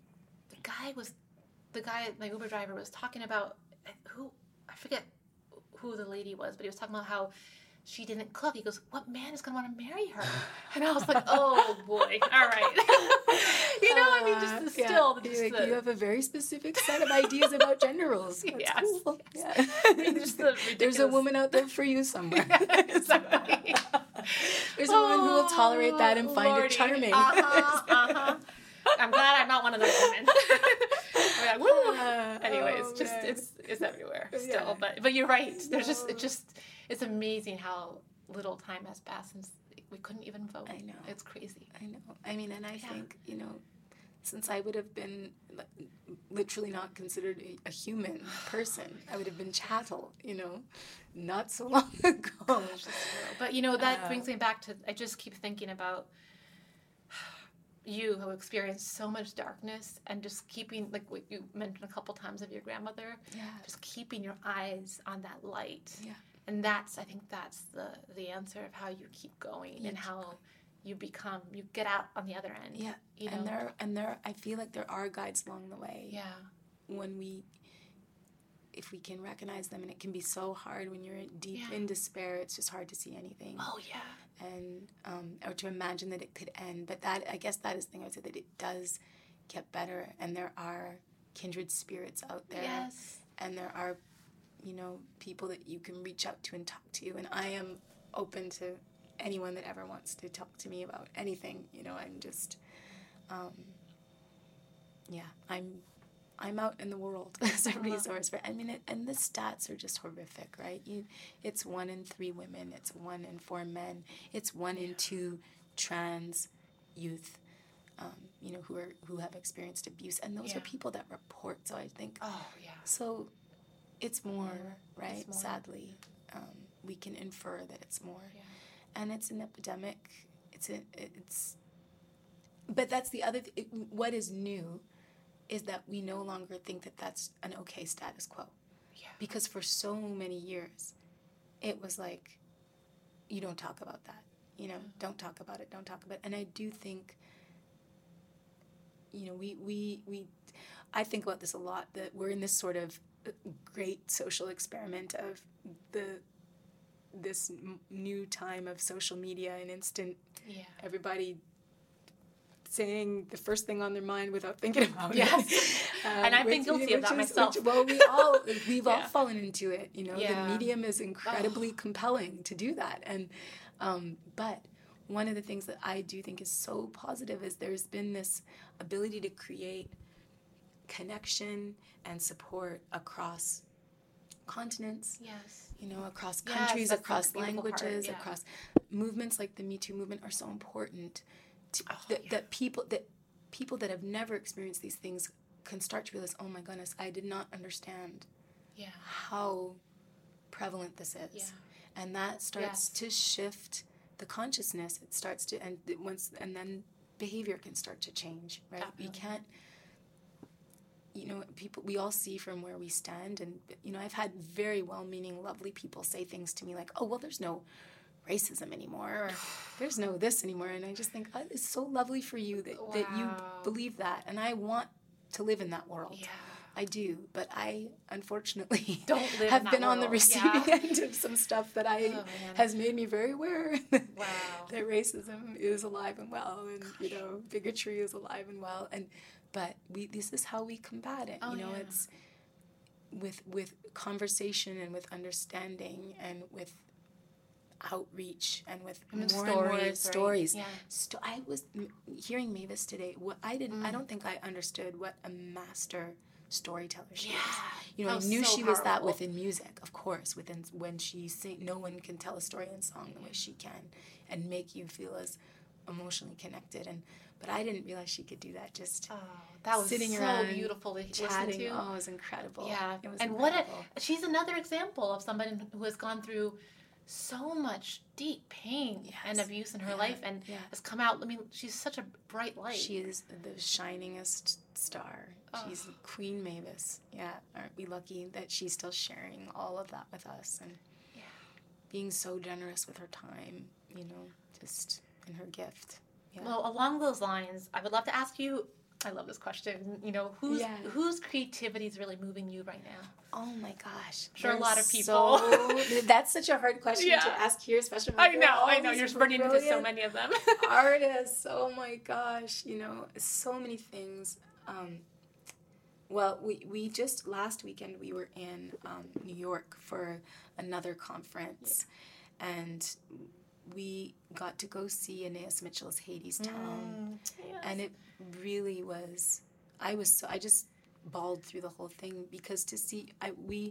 my Uber driver was talking about, I forget who the lady was, but he was talking about how she didn't cook. He goes, what man is going to want to marry her? And I was like, oh, boy. All right. You have a very specific set of ideas about gender roles. That's cool. Yes. There's a woman out there for you somewhere. There's a woman who will tolerate that and find it charming. I'm glad I'm not one of those women. Anyways, it's everywhere still. But you're right. There's it's amazing how little time has passed since we couldn't even vote. I know. It's crazy. I know. I mean, and I think, since I would have been literally not considered a human person, I would have been chattel, not so long ago. But, that brings me back to, I just keep thinking about you, who experienced so much darkness, and just keeping, like what you mentioned a couple times of your grandmother, just keeping your eyes on that light. Yeah. And I think that's the answer of how you keep going, and how you get out on the other end. Yeah. And there, I feel like there are guides along the way. Yeah. If we can recognize them, and it can be so hard when you're deep in despair, it's just hard to see anything. Oh, yeah. And, or to imagine that it could end. But I guess that is the thing I would say, that it does get better, and there are kindred spirits out there. Yes. And there are, people that you can reach out to and talk to. And I am open to anyone that ever wants to talk to me about anything. I'm just, I'm out in the world as a resource for. And the stats are just horrific, right? It's 1 in 3 women, it's 1 in 4 men, it's 1 in 2 trans youth, who have experienced abuse, and those are people that report. So I think, so it's more, right? It's more. Sadly, we can infer that it's more, and it's an epidemic. But that's the other. What is new is that we no longer think that that's an okay status quo. Yeah. Because for so many years, it was like, you don't talk about that. Don't talk about it. Don't talk about it. And I do think, I think about this a lot, that we're in this sort of great social experiment of this new time of social media and instant, everybody saying the first thing on their mind without thinking about it. And I've been guilty of that myself. We've all fallen into it. The medium is incredibly compelling to do that. And but one of the things that I do think is so positive is there's been this ability to create connection and support across continents. Yes. Across countries, across languages, across movements like the Me Too movement are so important. That people that have never experienced these things can start to realize, oh my goodness, I did not understand how prevalent this is. Yeah. And that starts to shift the consciousness. It starts to, and then behavior can start to change, right? Definitely. We can't, people, we all see from where we stand, and, I've had very well-meaning, lovely people say things to me like, oh, well, there's no racism anymore, or there's no this anymore, and I just think, oh, it's so lovely for you that you believe that, and I want to live in that world. Yeah. I do, but I unfortunately have been on the receiving end of some stuff that has made me very aware that racism is alive and well, and bigotry is alive and well, but this is how we combat it. It's with conversation and with understanding and with outreach and with more and more stories. Right? Yeah. I was hearing Mavis today. I don't think I understood what a master storyteller she is. I knew she was that within music, of course. When she sings, no one can tell a story in song the way she can, and make you feel as emotionally connected. But I didn't realize she could do that. Just that was sitting so around, beautiful to chatting. listen to. Oh, it was incredible. Yeah, it was and incredible. She's another example of somebody who has gone through so much deep pain and abuse in her life, and has come out. I mean, she's such a bright light. She is the shiningest star. She's Queen Mavis. Yeah, aren't we lucky that she's still sharing all of that with us, and being so generous with her time, just in her gift. Yeah. Well, along those lines, I would love to ask you, I love this question, whose creativity is really moving you right now? Oh my gosh. I'm sure a lot of people. That's such a hard question to ask here, especially when I know. You're running into so many of them. Artists, oh my gosh, so many things. Well, we just, last weekend, we were in New York for another conference, and we got to go see Anais Mitchell's Hadestown, and it really was, I just bawled through the whole thing, because to see, we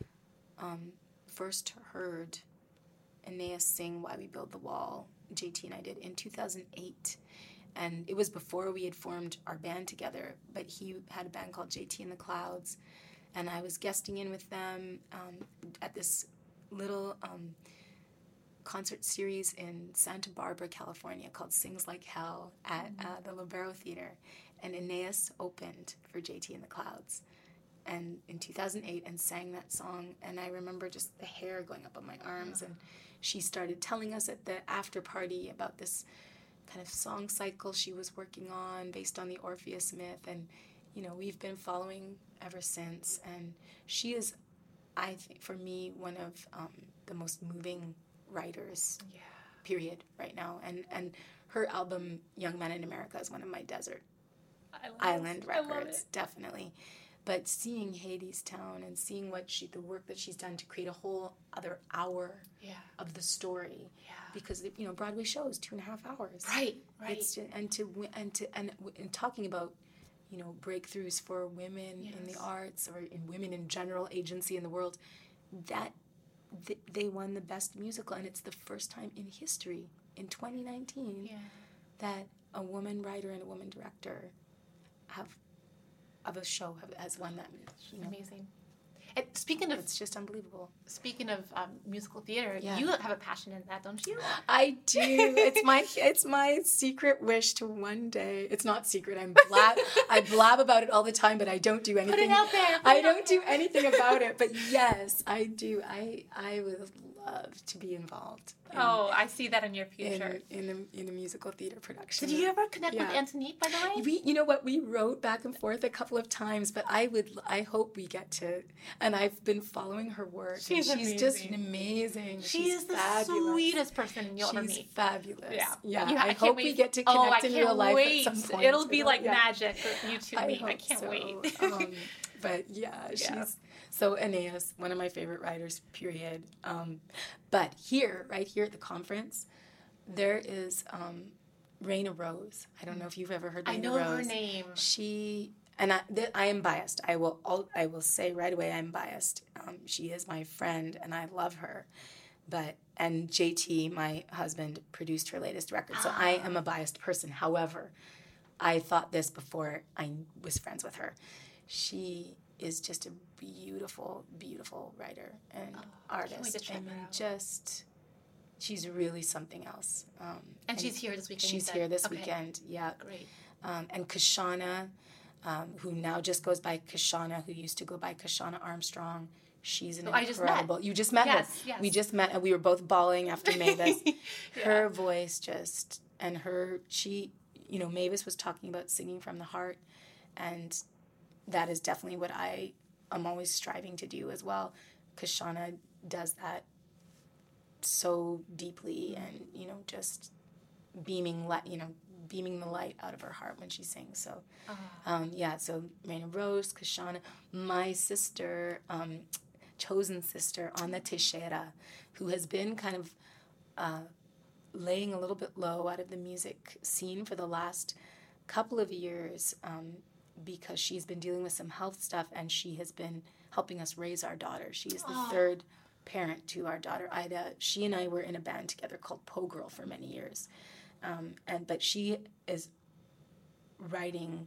first heard Anais sing Why We Build the Wall, JT and I did, in 2008, and it was before we had formed our band together, but he had a band called JT and the Clouds, and I was guesting in with them at this little concert series in Santa Barbara, California, called Sings Like Hell at the Libero Theater, and Anais opened for JT and the Clouds, and in 2008, and sang that song, and I remember just the hair going up on my arms, and she started telling us at the after party about this kind of song cycle she was working on based on the Orpheus myth, and we've been following ever since, and she is, I think, for me, one of the most moving writers, period, right now, and her album Young Men in America is one of my desert Island I love Records, it. definitely. But seeing Hadestown and seeing the work that she's done to create a whole other hour of the story, because Broadway shows 2.5 hours, Right. And talking about breakthroughs for women in the arts or in women in general, agency in the world, that they won the best musical, and it's the first time in history in 2019 that a woman writer and a woman director has won that. Amazing. And speaking of, it's just unbelievable. Speaking of musical theater, you have a passion in that, don't you? I do. It's my secret wish to one day. It's not secret. I blab about it all the time, but I don't do anything. Put it out there. I don't do anything about it. But yes, I do. I would love to be involved. I see that in your future. In a musical theater production. Did you ever connect with Antonique, by the way? You know what? We wrote back and forth a couple of times, but I hope we get to. And I've been following her work. She's just amazing. She's the fabulous. Sweetest person you'll ever meet. She's fabulous. Yeah. I hope we get to connect in real life at some point. It'll be like magic for you two meet. I can't wait. But she's so Aeneas, one of my favorite writers, period. But right here at the conference, there is Raina Rose. I don't know if you've ever heard Raina Rose. I know her name. I am biased. I will say right away I'm biased. She is my friend, and I love her. And JT, my husband, produced her latest record, so I am a biased person. However, I thought this before I was friends with her. She is just a beautiful, beautiful writer and artist. She's really something else. And she's here this weekend. She's here this weekend. Yeah. Great. And Kashana, who now just goes by Kashana, who used to go by Kashana Armstrong. She's an incredible. You just met her. Yes. We just met, and we were both bawling after Mavis. Her voice Mavis was talking about singing from the heart, and that is definitely what I am always striving to do as well. Kashana does that so deeply, and just beaming the light out of her heart when she sings. So, so Raina Rose, Kashana, my sister, chosen sister, Anna Teixeira, who has been kind of laying a little bit low out of the music scene for the last couple of years, because she's been dealing with some health stuff, and she has been helping us raise our daughter. She is the third parent to our daughter, Ida. She and I were in a band together called Po Girl for many years. But she is writing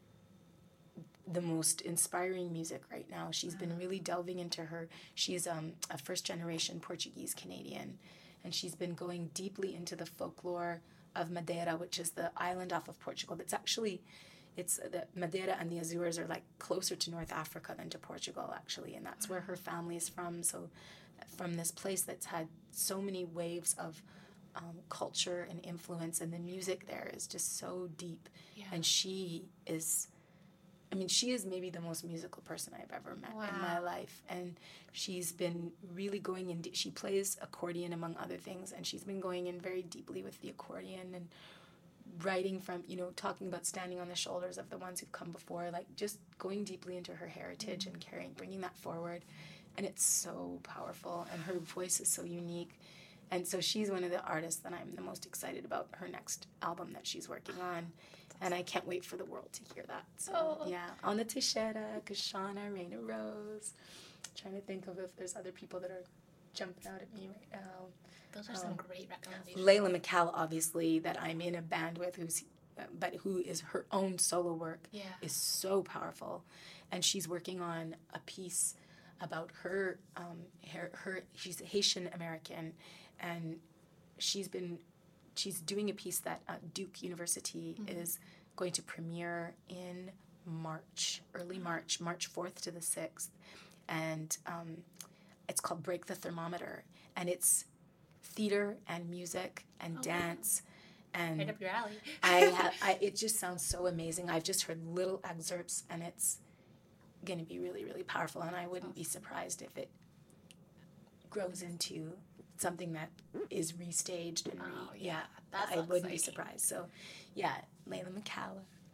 the most inspiring music right now. She's been really delving into she's a first-generation Portuguese-Canadian, and she's been going deeply into the folklore of Madeira, which is the island off of Portugal. It's the Madeira and the Azores are like closer to North Africa than to Portugal, actually, and that's where her family is from. So from this place that's had so many waves of culture and influence, and the music there is just so deep. And she is maybe the most musical person I've ever met in my life. And she's been really going in. She plays accordion, among other things, and she's been going in very deeply with the accordion and writing from, talking about standing on the shoulders of the ones who've come before, like just going deeply into her heritage and bringing that forward. And it's so powerful, and her voice is so unique. And so she's one of the artists that I'm the most excited about, her next album that she's working on. And I can't wait for the world to hear that. So, Anna Teixeira, Kashana, Raina Rose. I'm trying to think of if there's other people that are jumping out at me right now. Those are some great recommendations. Layla McCall, obviously, that I'm in a band with, who is her own solo work, is so powerful. And she's working on a piece about her she's Haitian American, and she's doing a piece that Duke University is going to premiere in early March 4th to the 6th, and it's called Break the Thermometer, and it's theater and music and dance. And right up your alley. It just sounds so amazing. I've just heard little excerpts, and it's going to be really, really powerful, and I wouldn't be surprised if it grows into something that is restaged. And I wouldn't be surprised. So, Layla McCalla.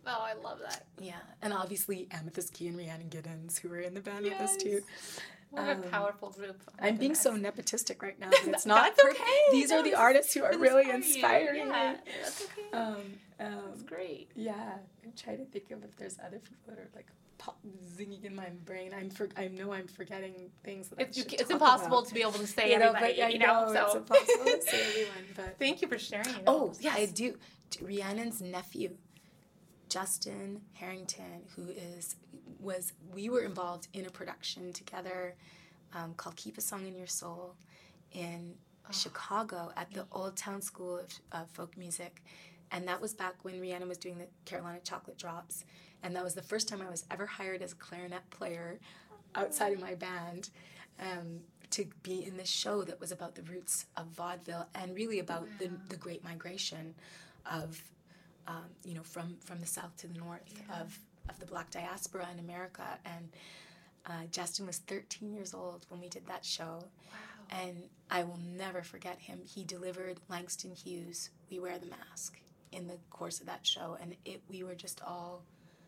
Oh, I love that. Yeah, and obviously Amethyst Key and Rhiannon Giddens, who were in the band with us too. What a powerful group. I'm being so nepotistic right now, but it's not. That's okay. These are the artists who are really inspiring Yeah, me. that's okay. That's great. Yeah, I'm trying to think of if there's other people that are like zinging in my brain. I know I'm forgetting things that it's impossible to be able to say everybody. But I know it's impossible to say everyone. But thank you for sharing. Oh, yes. I do. Rhiannon's nephew, Justin Harrington, we were involved in a production together called Keep a Song in Your Soul in Chicago at the Old Town School of Folk Music. And that was back when Rhiannon was doing the Carolina Chocolate Drops. And that was the first time I was ever hired as a clarinet player outside of my band to be in this show that was about the roots of vaudeville and really about the Great Migration of, from the South to the North of the Black diaspora in America. And Justin was 13 years old when we did that show. Wow. And I will never forget him. He delivered Langston Hughes' We Wear the Mask in the course of that show. And we were just all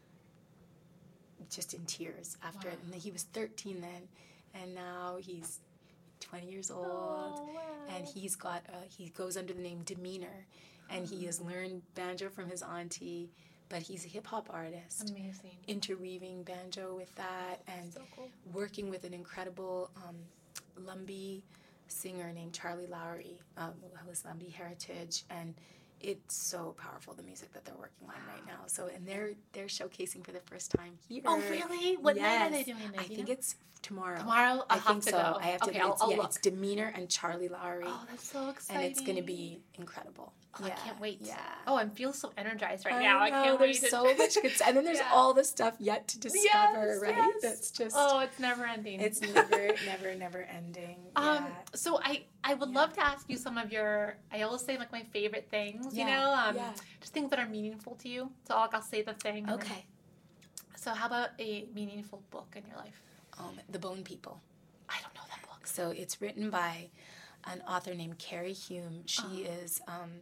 just in tears after it. And he was 13 then. And now he's 20 years old. Oh, wow. And he goes under the name Demeanor. And he has learned banjo from his auntie, but he's a hip-hop artist. Amazing. Interweaving banjo with that and so cool. Working with an incredible Lumbee singer named Charlie Lowry, who has Lumbee heritage. And it's so powerful, the music that they're working on right now. So, and they're showcasing for the first time here. Oh, really? What night are they doing it? I think it's tomorrow. Tomorrow? I think so. Go. I have to. It's Demeanor and Charlie Lowry. Oh, that's so exciting! And it's going to be incredible. Oh, yeah. I can't wait. Yeah. Oh, I'm feeling so energized right now. I can't wait. There's so much good stuff. And then there's all the stuff yet to discover, right? Yes. That's just... Oh, it's never ending. It's never ending. So I would love to ask you some of your, I always say like my favorite things, just things that are meaningful to you. So I'll say the thing. Okay. So how about a meaningful book in your life? The Bone People. I don't know that book. So it's written by an author named Carrie Hume. She is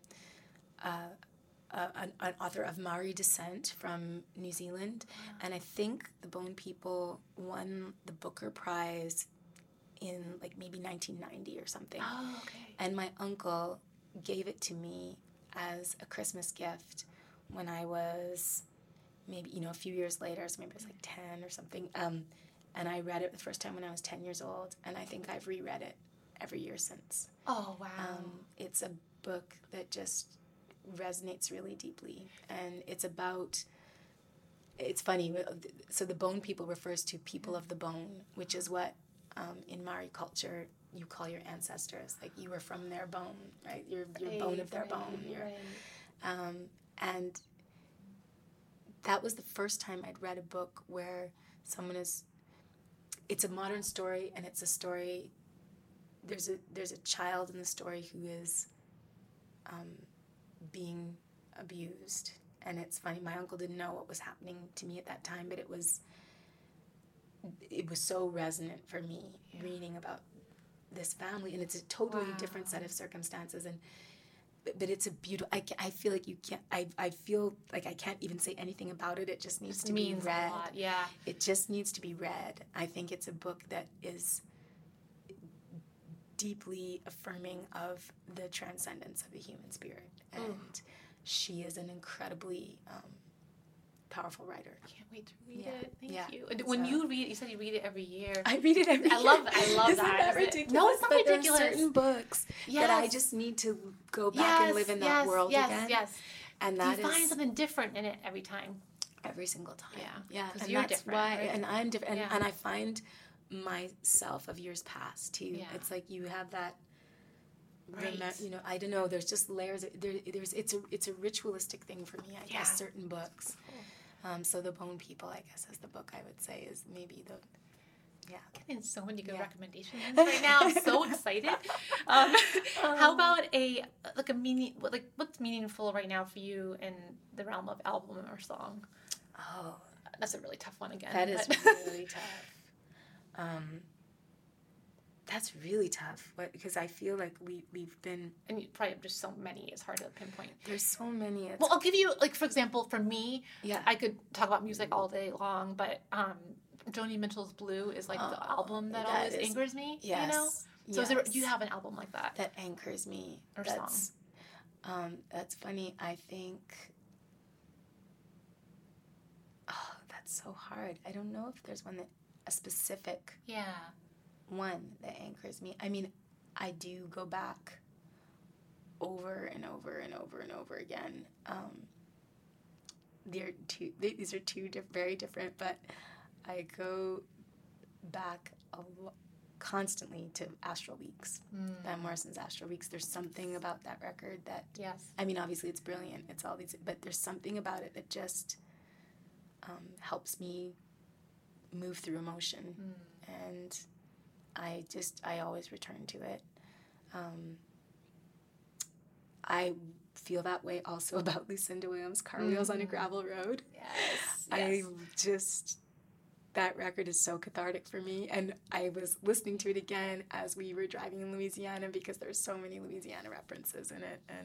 an author of Maori descent from New Zealand. Wow. And I think The Bone People won the Booker Prize in like maybe 1990 or something. Oh, okay. And my uncle gave it to me as a Christmas gift when I was maybe, a few years later, so maybe it was like 10 or something. And I read it the first time when I was 10 years old, and I think I've reread it every year since. Oh, wow. It's a book that just resonates really deeply, and it's funny, so the Bone People refers to people of the bone, which is what in Maori culture you call your ancestors, like you were from their bone, right? You're bone of their bone. And that was the first time I'd read a book where it's a modern story, and it's a story, there's a child in the story who is being abused. And it's funny, my uncle didn't know what was happening to me at that time, but it was so resonant for me reading about this family, and it's a totally different set of circumstances, but it's a beautiful, I feel like you can't, I feel like I can't even say anything about it. It just needs to be read. A lot. Yeah. It just needs to be read. I think it's a book that is deeply affirming of the transcendence of the human spirit. And she is an incredibly powerful writer. I can't wait to read it. Thank you. When you read, you said you read it every year. I read it every year. I love that. Isn't that ridiculous? No, it's not ridiculous. There are certain books that I just need to go back and live in that world again. Yes. And that you find something different in it every time. Every single time. Yeah. Because you're different. Right? And I'm different. And I find myself of years past too. Yeah. It's like you have that. Right. I don't know. There's just layers. It's a ritualistic thing for me. I guess certain books. Cool. So The Bone People, I guess, is the book I would say is maybe the. Yeah. Getting so many good recommendations right now. I'm so excited. How about what's meaningful right now for you in the realm of album or song? Oh, that's a really tough one again. That is really tough. That's really tough, because I feel like we've been... And you probably have just so many, it's hard to pinpoint. There's so many. Well, I'll give you, like, for example, for me, Yeah. I could talk about music all day long, but Joni Mitchell's Blue is, like, the album that always anchors me, yes, you know? So do you have an album like that? That anchors me. Or song? That's funny. I think... Oh, that's so hard. I don't know if there's a specific... Yeah. One that anchors me. I mean, I do go back over and over and over and over again. These are two very different, but I go back constantly to Astral Weeks, Van Morrison's Astral Weeks. There's something about that record that, I mean, obviously it's brilliant. It's all these, but there's something about it that just helps me move through emotion, and I always return to it. I feel that way also about Lucinda Williams' Car Wheels on a Gravel Road. Yes. That record is so cathartic for me. And I was listening to it again as we were driving in Louisiana, because there's so many Louisiana references in it. And,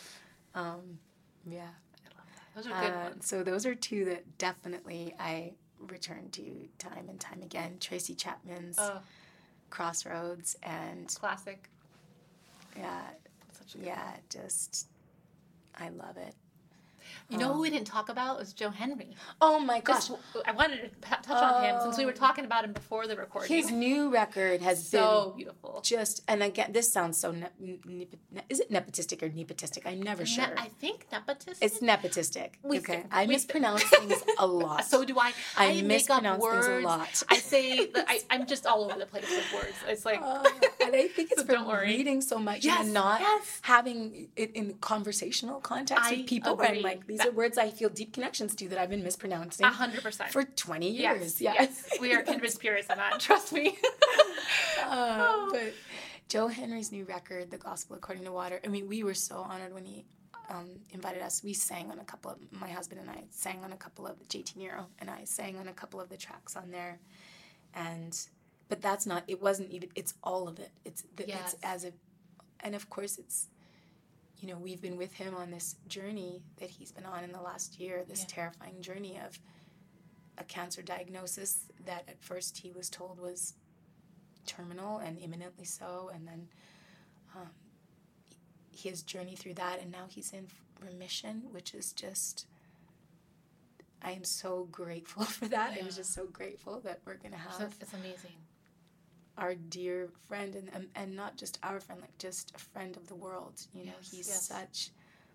yeah. I love that. Those are good ones. So those are two that definitely I return to time and time again. Tracy Chapman's Crossroads and... Classic. Yeah. Such a good one. Just... I love it. You know who we didn't talk about was Joe Henry. Oh my gosh. I wanted to touch on him since we were talking about him before the recording. His new record has so been beautiful. Just, and again, this sounds so, is it nepotistic or nepotistic? I'm never sure. I think nepotistic. It's nepotistic. I mispronounce things a lot. So do I. I mispronounce things a lot. I say, I'm just all over the place with words. It's like. And I think it's so from reading so much and not having it in conversational context with people. Where I'm like, these are words I feel deep connections to that I've been mispronouncing 100% for 20 years. Yes. We are kindred spirits on that. Trust me. But Joe Henry's new record, The Gospel According to Water, I mean, we were so honored when he invited us. We sang on my husband and I sang on a couple of, JT Nero and I sang on a couple of the tracks on there. But that's not, it wasn't even, it's all of it. It's and of course it's, we've been with him on this journey that he's been on in the last year, this terrifying journey of a cancer diagnosis that at first he was told was terminal and imminently so, and then his journey through that, and now he's in remission, which is just, I am so grateful for that. I was just so grateful that we're going to have it's amazing. Our dear friend, and not just our friend, like just a friend of the world. He's such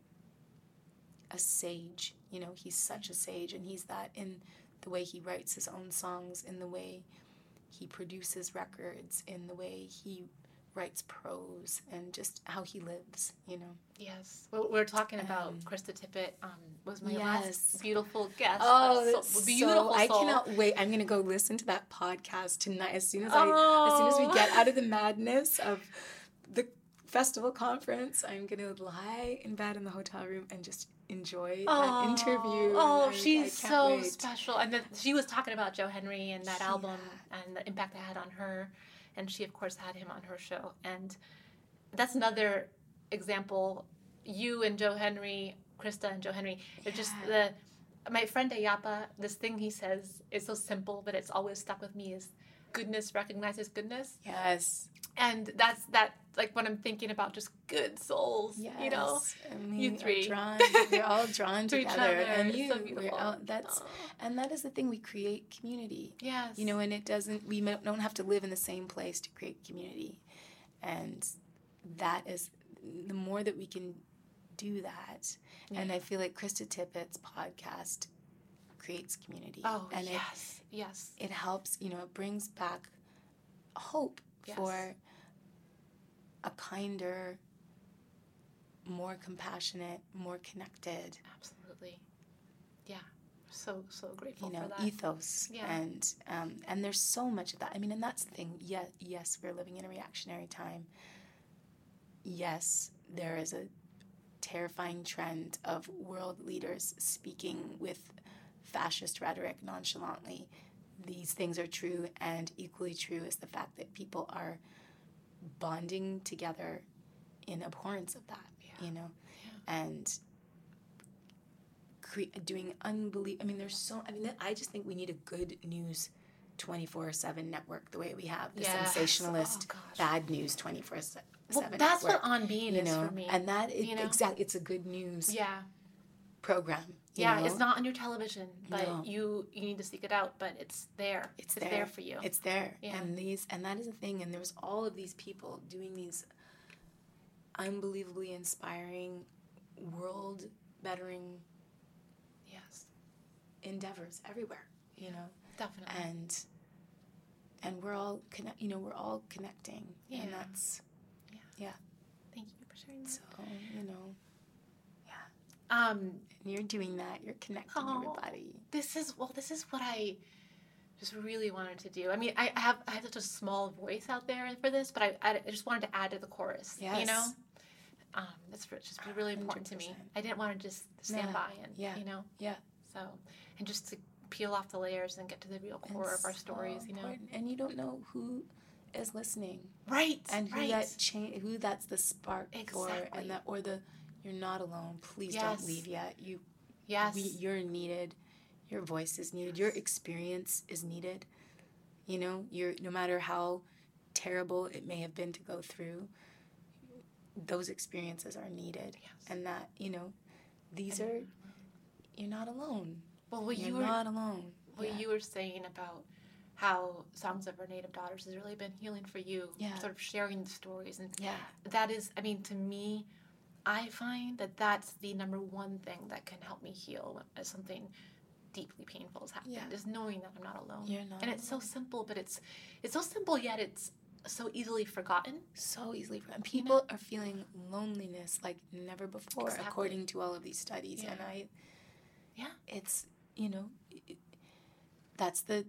a sage. He's such a sage, and he's that in the way he writes his own songs, in the way he produces records, in the way he writes prose, and just how he lives, Yes. Well, we're talking about Krista Tippett, was my last beautiful guest. Oh, beautiful I cannot wait. I'm going to go listen to that podcast tonight as soon as we get out of the madness of the festival conference. I'm going to lie in bed in the hotel room and just enjoy that interview. Oh, she's so special. And then she was talking about Joe Henry and that album and the impact it had on her. And she, of course, had him on her show. And that's another example. You and Joe Henry, Krista and Joe Henry, they're just my friend Ayapa, this thing he says is so simple, but it's always stuck with me, is goodness recognizes goodness. Yes. And that's like when I'm thinking about just good souls, Yes. And you three. We're all drawn to together. And so and that is the thing, we create community. Yes. And it doesn't, we don't have to live in the same place to create community. And that is, the more that we can do that, and I feel like Krista Tippett's podcast creates community. Oh, and yes. It helps, it brings back hope for a kinder, more compassionate, more connected. Absolutely. Yeah. So grateful for that. Ethos. Yeah. And there's so much of that. I mean, and that's the thing. Yes, we're living in a reactionary time. Yes, there is a terrifying trend of world leaders speaking with fascist rhetoric nonchalantly. These things are true, and equally true is the fact that people are bonding together in abhorrence of that, you know, and doing unbelievable. I mean, I just think we need a good news 24/7 network the way we have the sensationalist bad news 24/7. Well, that's network, what On Being is for me. And that is exactly, it's a good news program. You know? It's not on your television, but you need to seek it out. But it's there. It's there for you. It's there. Yeah. And that is a thing. And there was all of these people doing these unbelievably inspiring, world bettering endeavors everywhere. You know, definitely. And we're all we're all connecting. Yeah. And that's Thank you for sharing that. So, you know. And you're doing that. You're connecting everybody. This is what I just really wanted to do. I mean, I have such a small voice out there for this, but I just wanted to add to the chorus. Yes. You know, that's just really important 100%. To me. I didn't want to just stand by and you know. Yeah. So, and just to peel off the layers and get to the real core of our stories. You know. And you don't know who is listening. Right. And who that's the spark for, and you're not alone. Please don't leave yet. You're needed. Your voice is needed. Your experience is needed. You know, no matter how terrible it may have been to go through, those experiences are needed. Yes. And that, you know, you're not alone. Well, you're not alone. What you were saying about how Songs of Our Native Daughters has really been healing for you, sort of sharing the stories. And that is, I mean, to me, I find that that's the number one thing that can help me heal when something deeply painful has happened, is knowing that I'm not alone. You're not alone. It's so simple, but it's so simple, yet it's so easily forgotten. So easily forgotten. People are feeling loneliness like never before, according to all of these studies. And it's, you know, that's the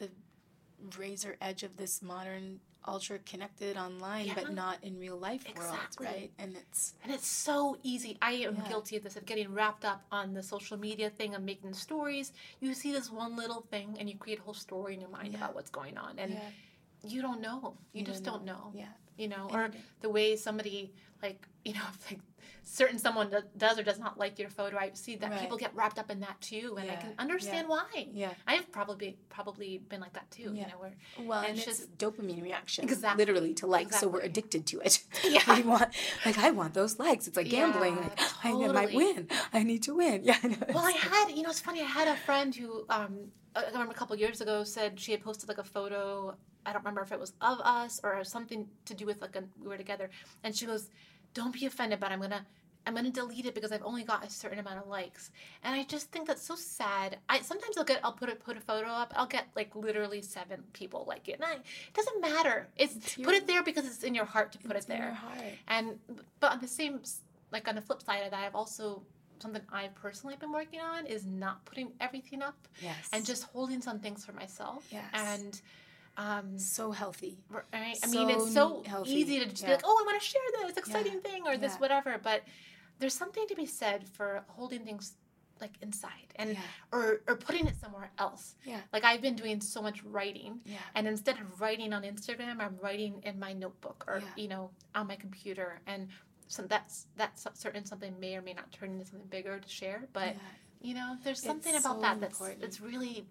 razor edge of this modern ultra connected online but not in real life world, right? And it's so easy. I am guilty of this, of getting wrapped up on the social media thing, of making stories. You see this one little thing and you create a whole story in your mind about what's going on, and you don't know. You just don't know. You know, or the way somebody, like, you know, like certain someone does or does not like your photo. I see that people get wrapped up in that too, and I can understand why. I have probably been like that too. You know, and it's just dopamine reaction, literally, to likes. So we're addicted to it. I want those likes. It's like gambling. Totally. I might win. I need to win. Well, it's funny. I had a friend who I remember a couple of years ago said she had posted like a photo. I don't remember if it was of us or something to do with we were together, and she goes, "Don't be offended, but I'm gonna delete it because I've only got a certain amount of likes." And I just think that's so sad. Sometimes I'll put a photo up. I'll get like literally 7 people like it, and it doesn't matter. Put it there because it's in your heart to put it there. In your heart. And but on the same, like on the flip side of that, I've also, something I've personally been working on is not putting everything up. And just holding some things for myself. And so healthy, right? I mean, it's so easy to just be like, "Oh, I want to share this exciting thing or this whatever," but there's something to be said for holding things like inside and or putting it somewhere else. Like I've been doing so much writing, and instead of writing on Instagram, I'm writing in my notebook or you know, on my computer, and so that's certain something may or may not turn into something bigger to share, but you know, there's something about that that's really.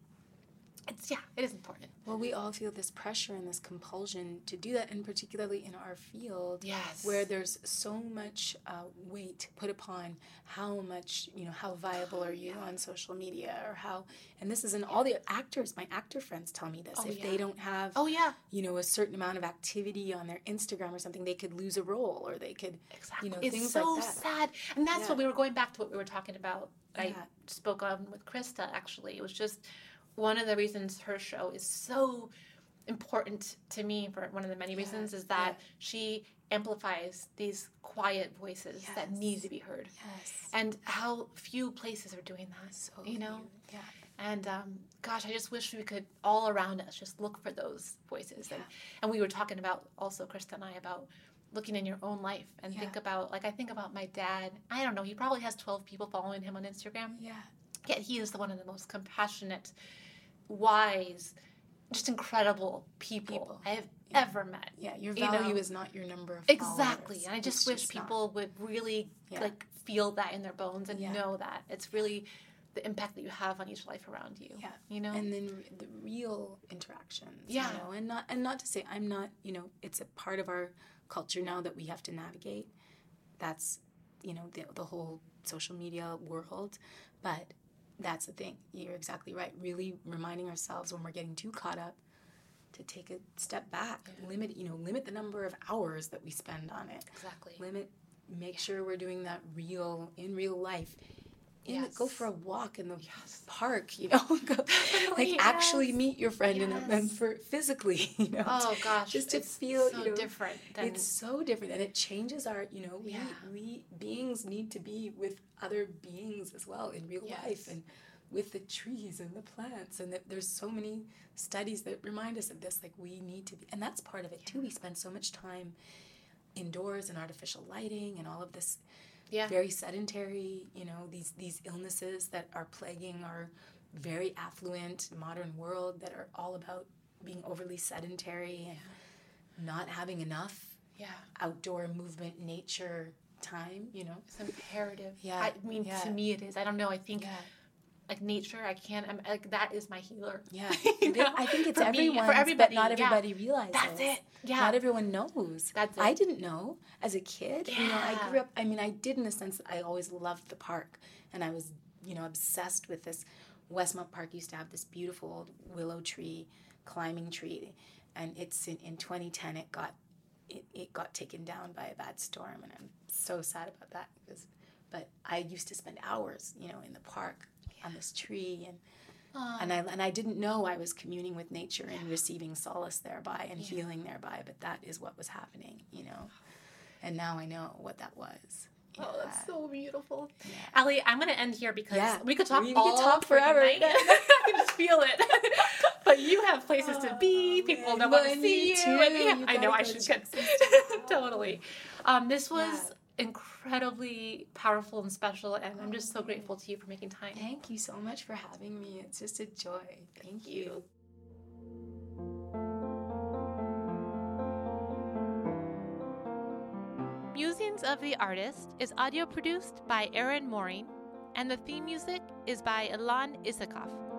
It is important. Well, we all feel this pressure and this compulsion to do that, and particularly in our field, where there's so much weight put upon how much, you know, how viable are you on social media, or how, and this is in all the actors, my actor friends tell me this, if they don't have, you know, a certain amount of activity on their Instagram or something, they could lose a role, or they could, you know, it's things so like that. sad. And that's what we were going back to what we were talking about. I spoke on with Krista, actually. It was just one of the reasons her show is so important to me, for one of the many reasons, is that she amplifies these quiet voices that need to be heard. And how few places are doing that, you know? And gosh, I just wish we could, all around us, just look for those voices. And we were talking about, also Krista and I, about looking in your own life and think about, like, I think about my dad. I don't know, he probably has 12 people following him on Instagram. Yet he is one of the most compassionate, wise, just incredible people I have ever met. Yeah, your value is not your number of exactly. followers. And I just wish people would really like feel that in their bones and know that it's really the impact that you have on each life around you. Yeah, you know, and then the real interactions. Yeah, you know, and not to say I'm not. You know, it's a part of our culture now that we have to navigate. That's, you know, the whole social media world, but that's the thing. You're exactly right. Really reminding ourselves when we're getting too caught up to take a step back. Limit the number of hours that we spend on it. Exactly. Make sure we're doing that in real life. Go for a walk in the park, you know. Actually meet your friend and for physically, you know. Oh gosh, just to feel so different. It's so different, and it changes our, you know. We beings need to be with other beings as well in real life, and with the trees and the plants, and there's so many studies that remind us of this. Like we need to be, and that's part of it too. We spend so much time indoors and artificial lighting and all of this. Very sedentary, you know, these illnesses that are plaguing our very affluent modern world that are all about being overly sedentary and not having enough outdoor movement, nature time, you know. It's imperative. I mean, to me it is. I don't know. I think like nature, that is my healer. Yeah. You know? I think it's for everybody, but not everybody realizes. That's it. Yeah. Not everyone knows. That's it. I didn't know as a kid. Yeah. You know, I grew up, I did in the sense that I always loved the park, and I was, you know, obsessed with this. Westmont Park used to have this beautiful old willow tree, climbing tree, and it's in 2010 it got taken down by a bad storm, and I'm so sad about that but I used to spend hours, you know, in the park on this tree, and I didn't know I was communing with nature and receiving solace thereby and healing thereby, but that is what was happening, you know. And now I know what that was. Oh, that's so beautiful. Yeah. Ali, I'm going to end here because we could talk forever. Night. I can just feel it. But you have places to be. People know what to see you. I know I should get totally. This was incredibly powerful and special, and I'm just so grateful to you for making time. Thank you so much for having me. It's just a joy. Thank you. Musings of the Artist is audio produced by Aaron Mooring, and the theme music is by Ilan Isakov.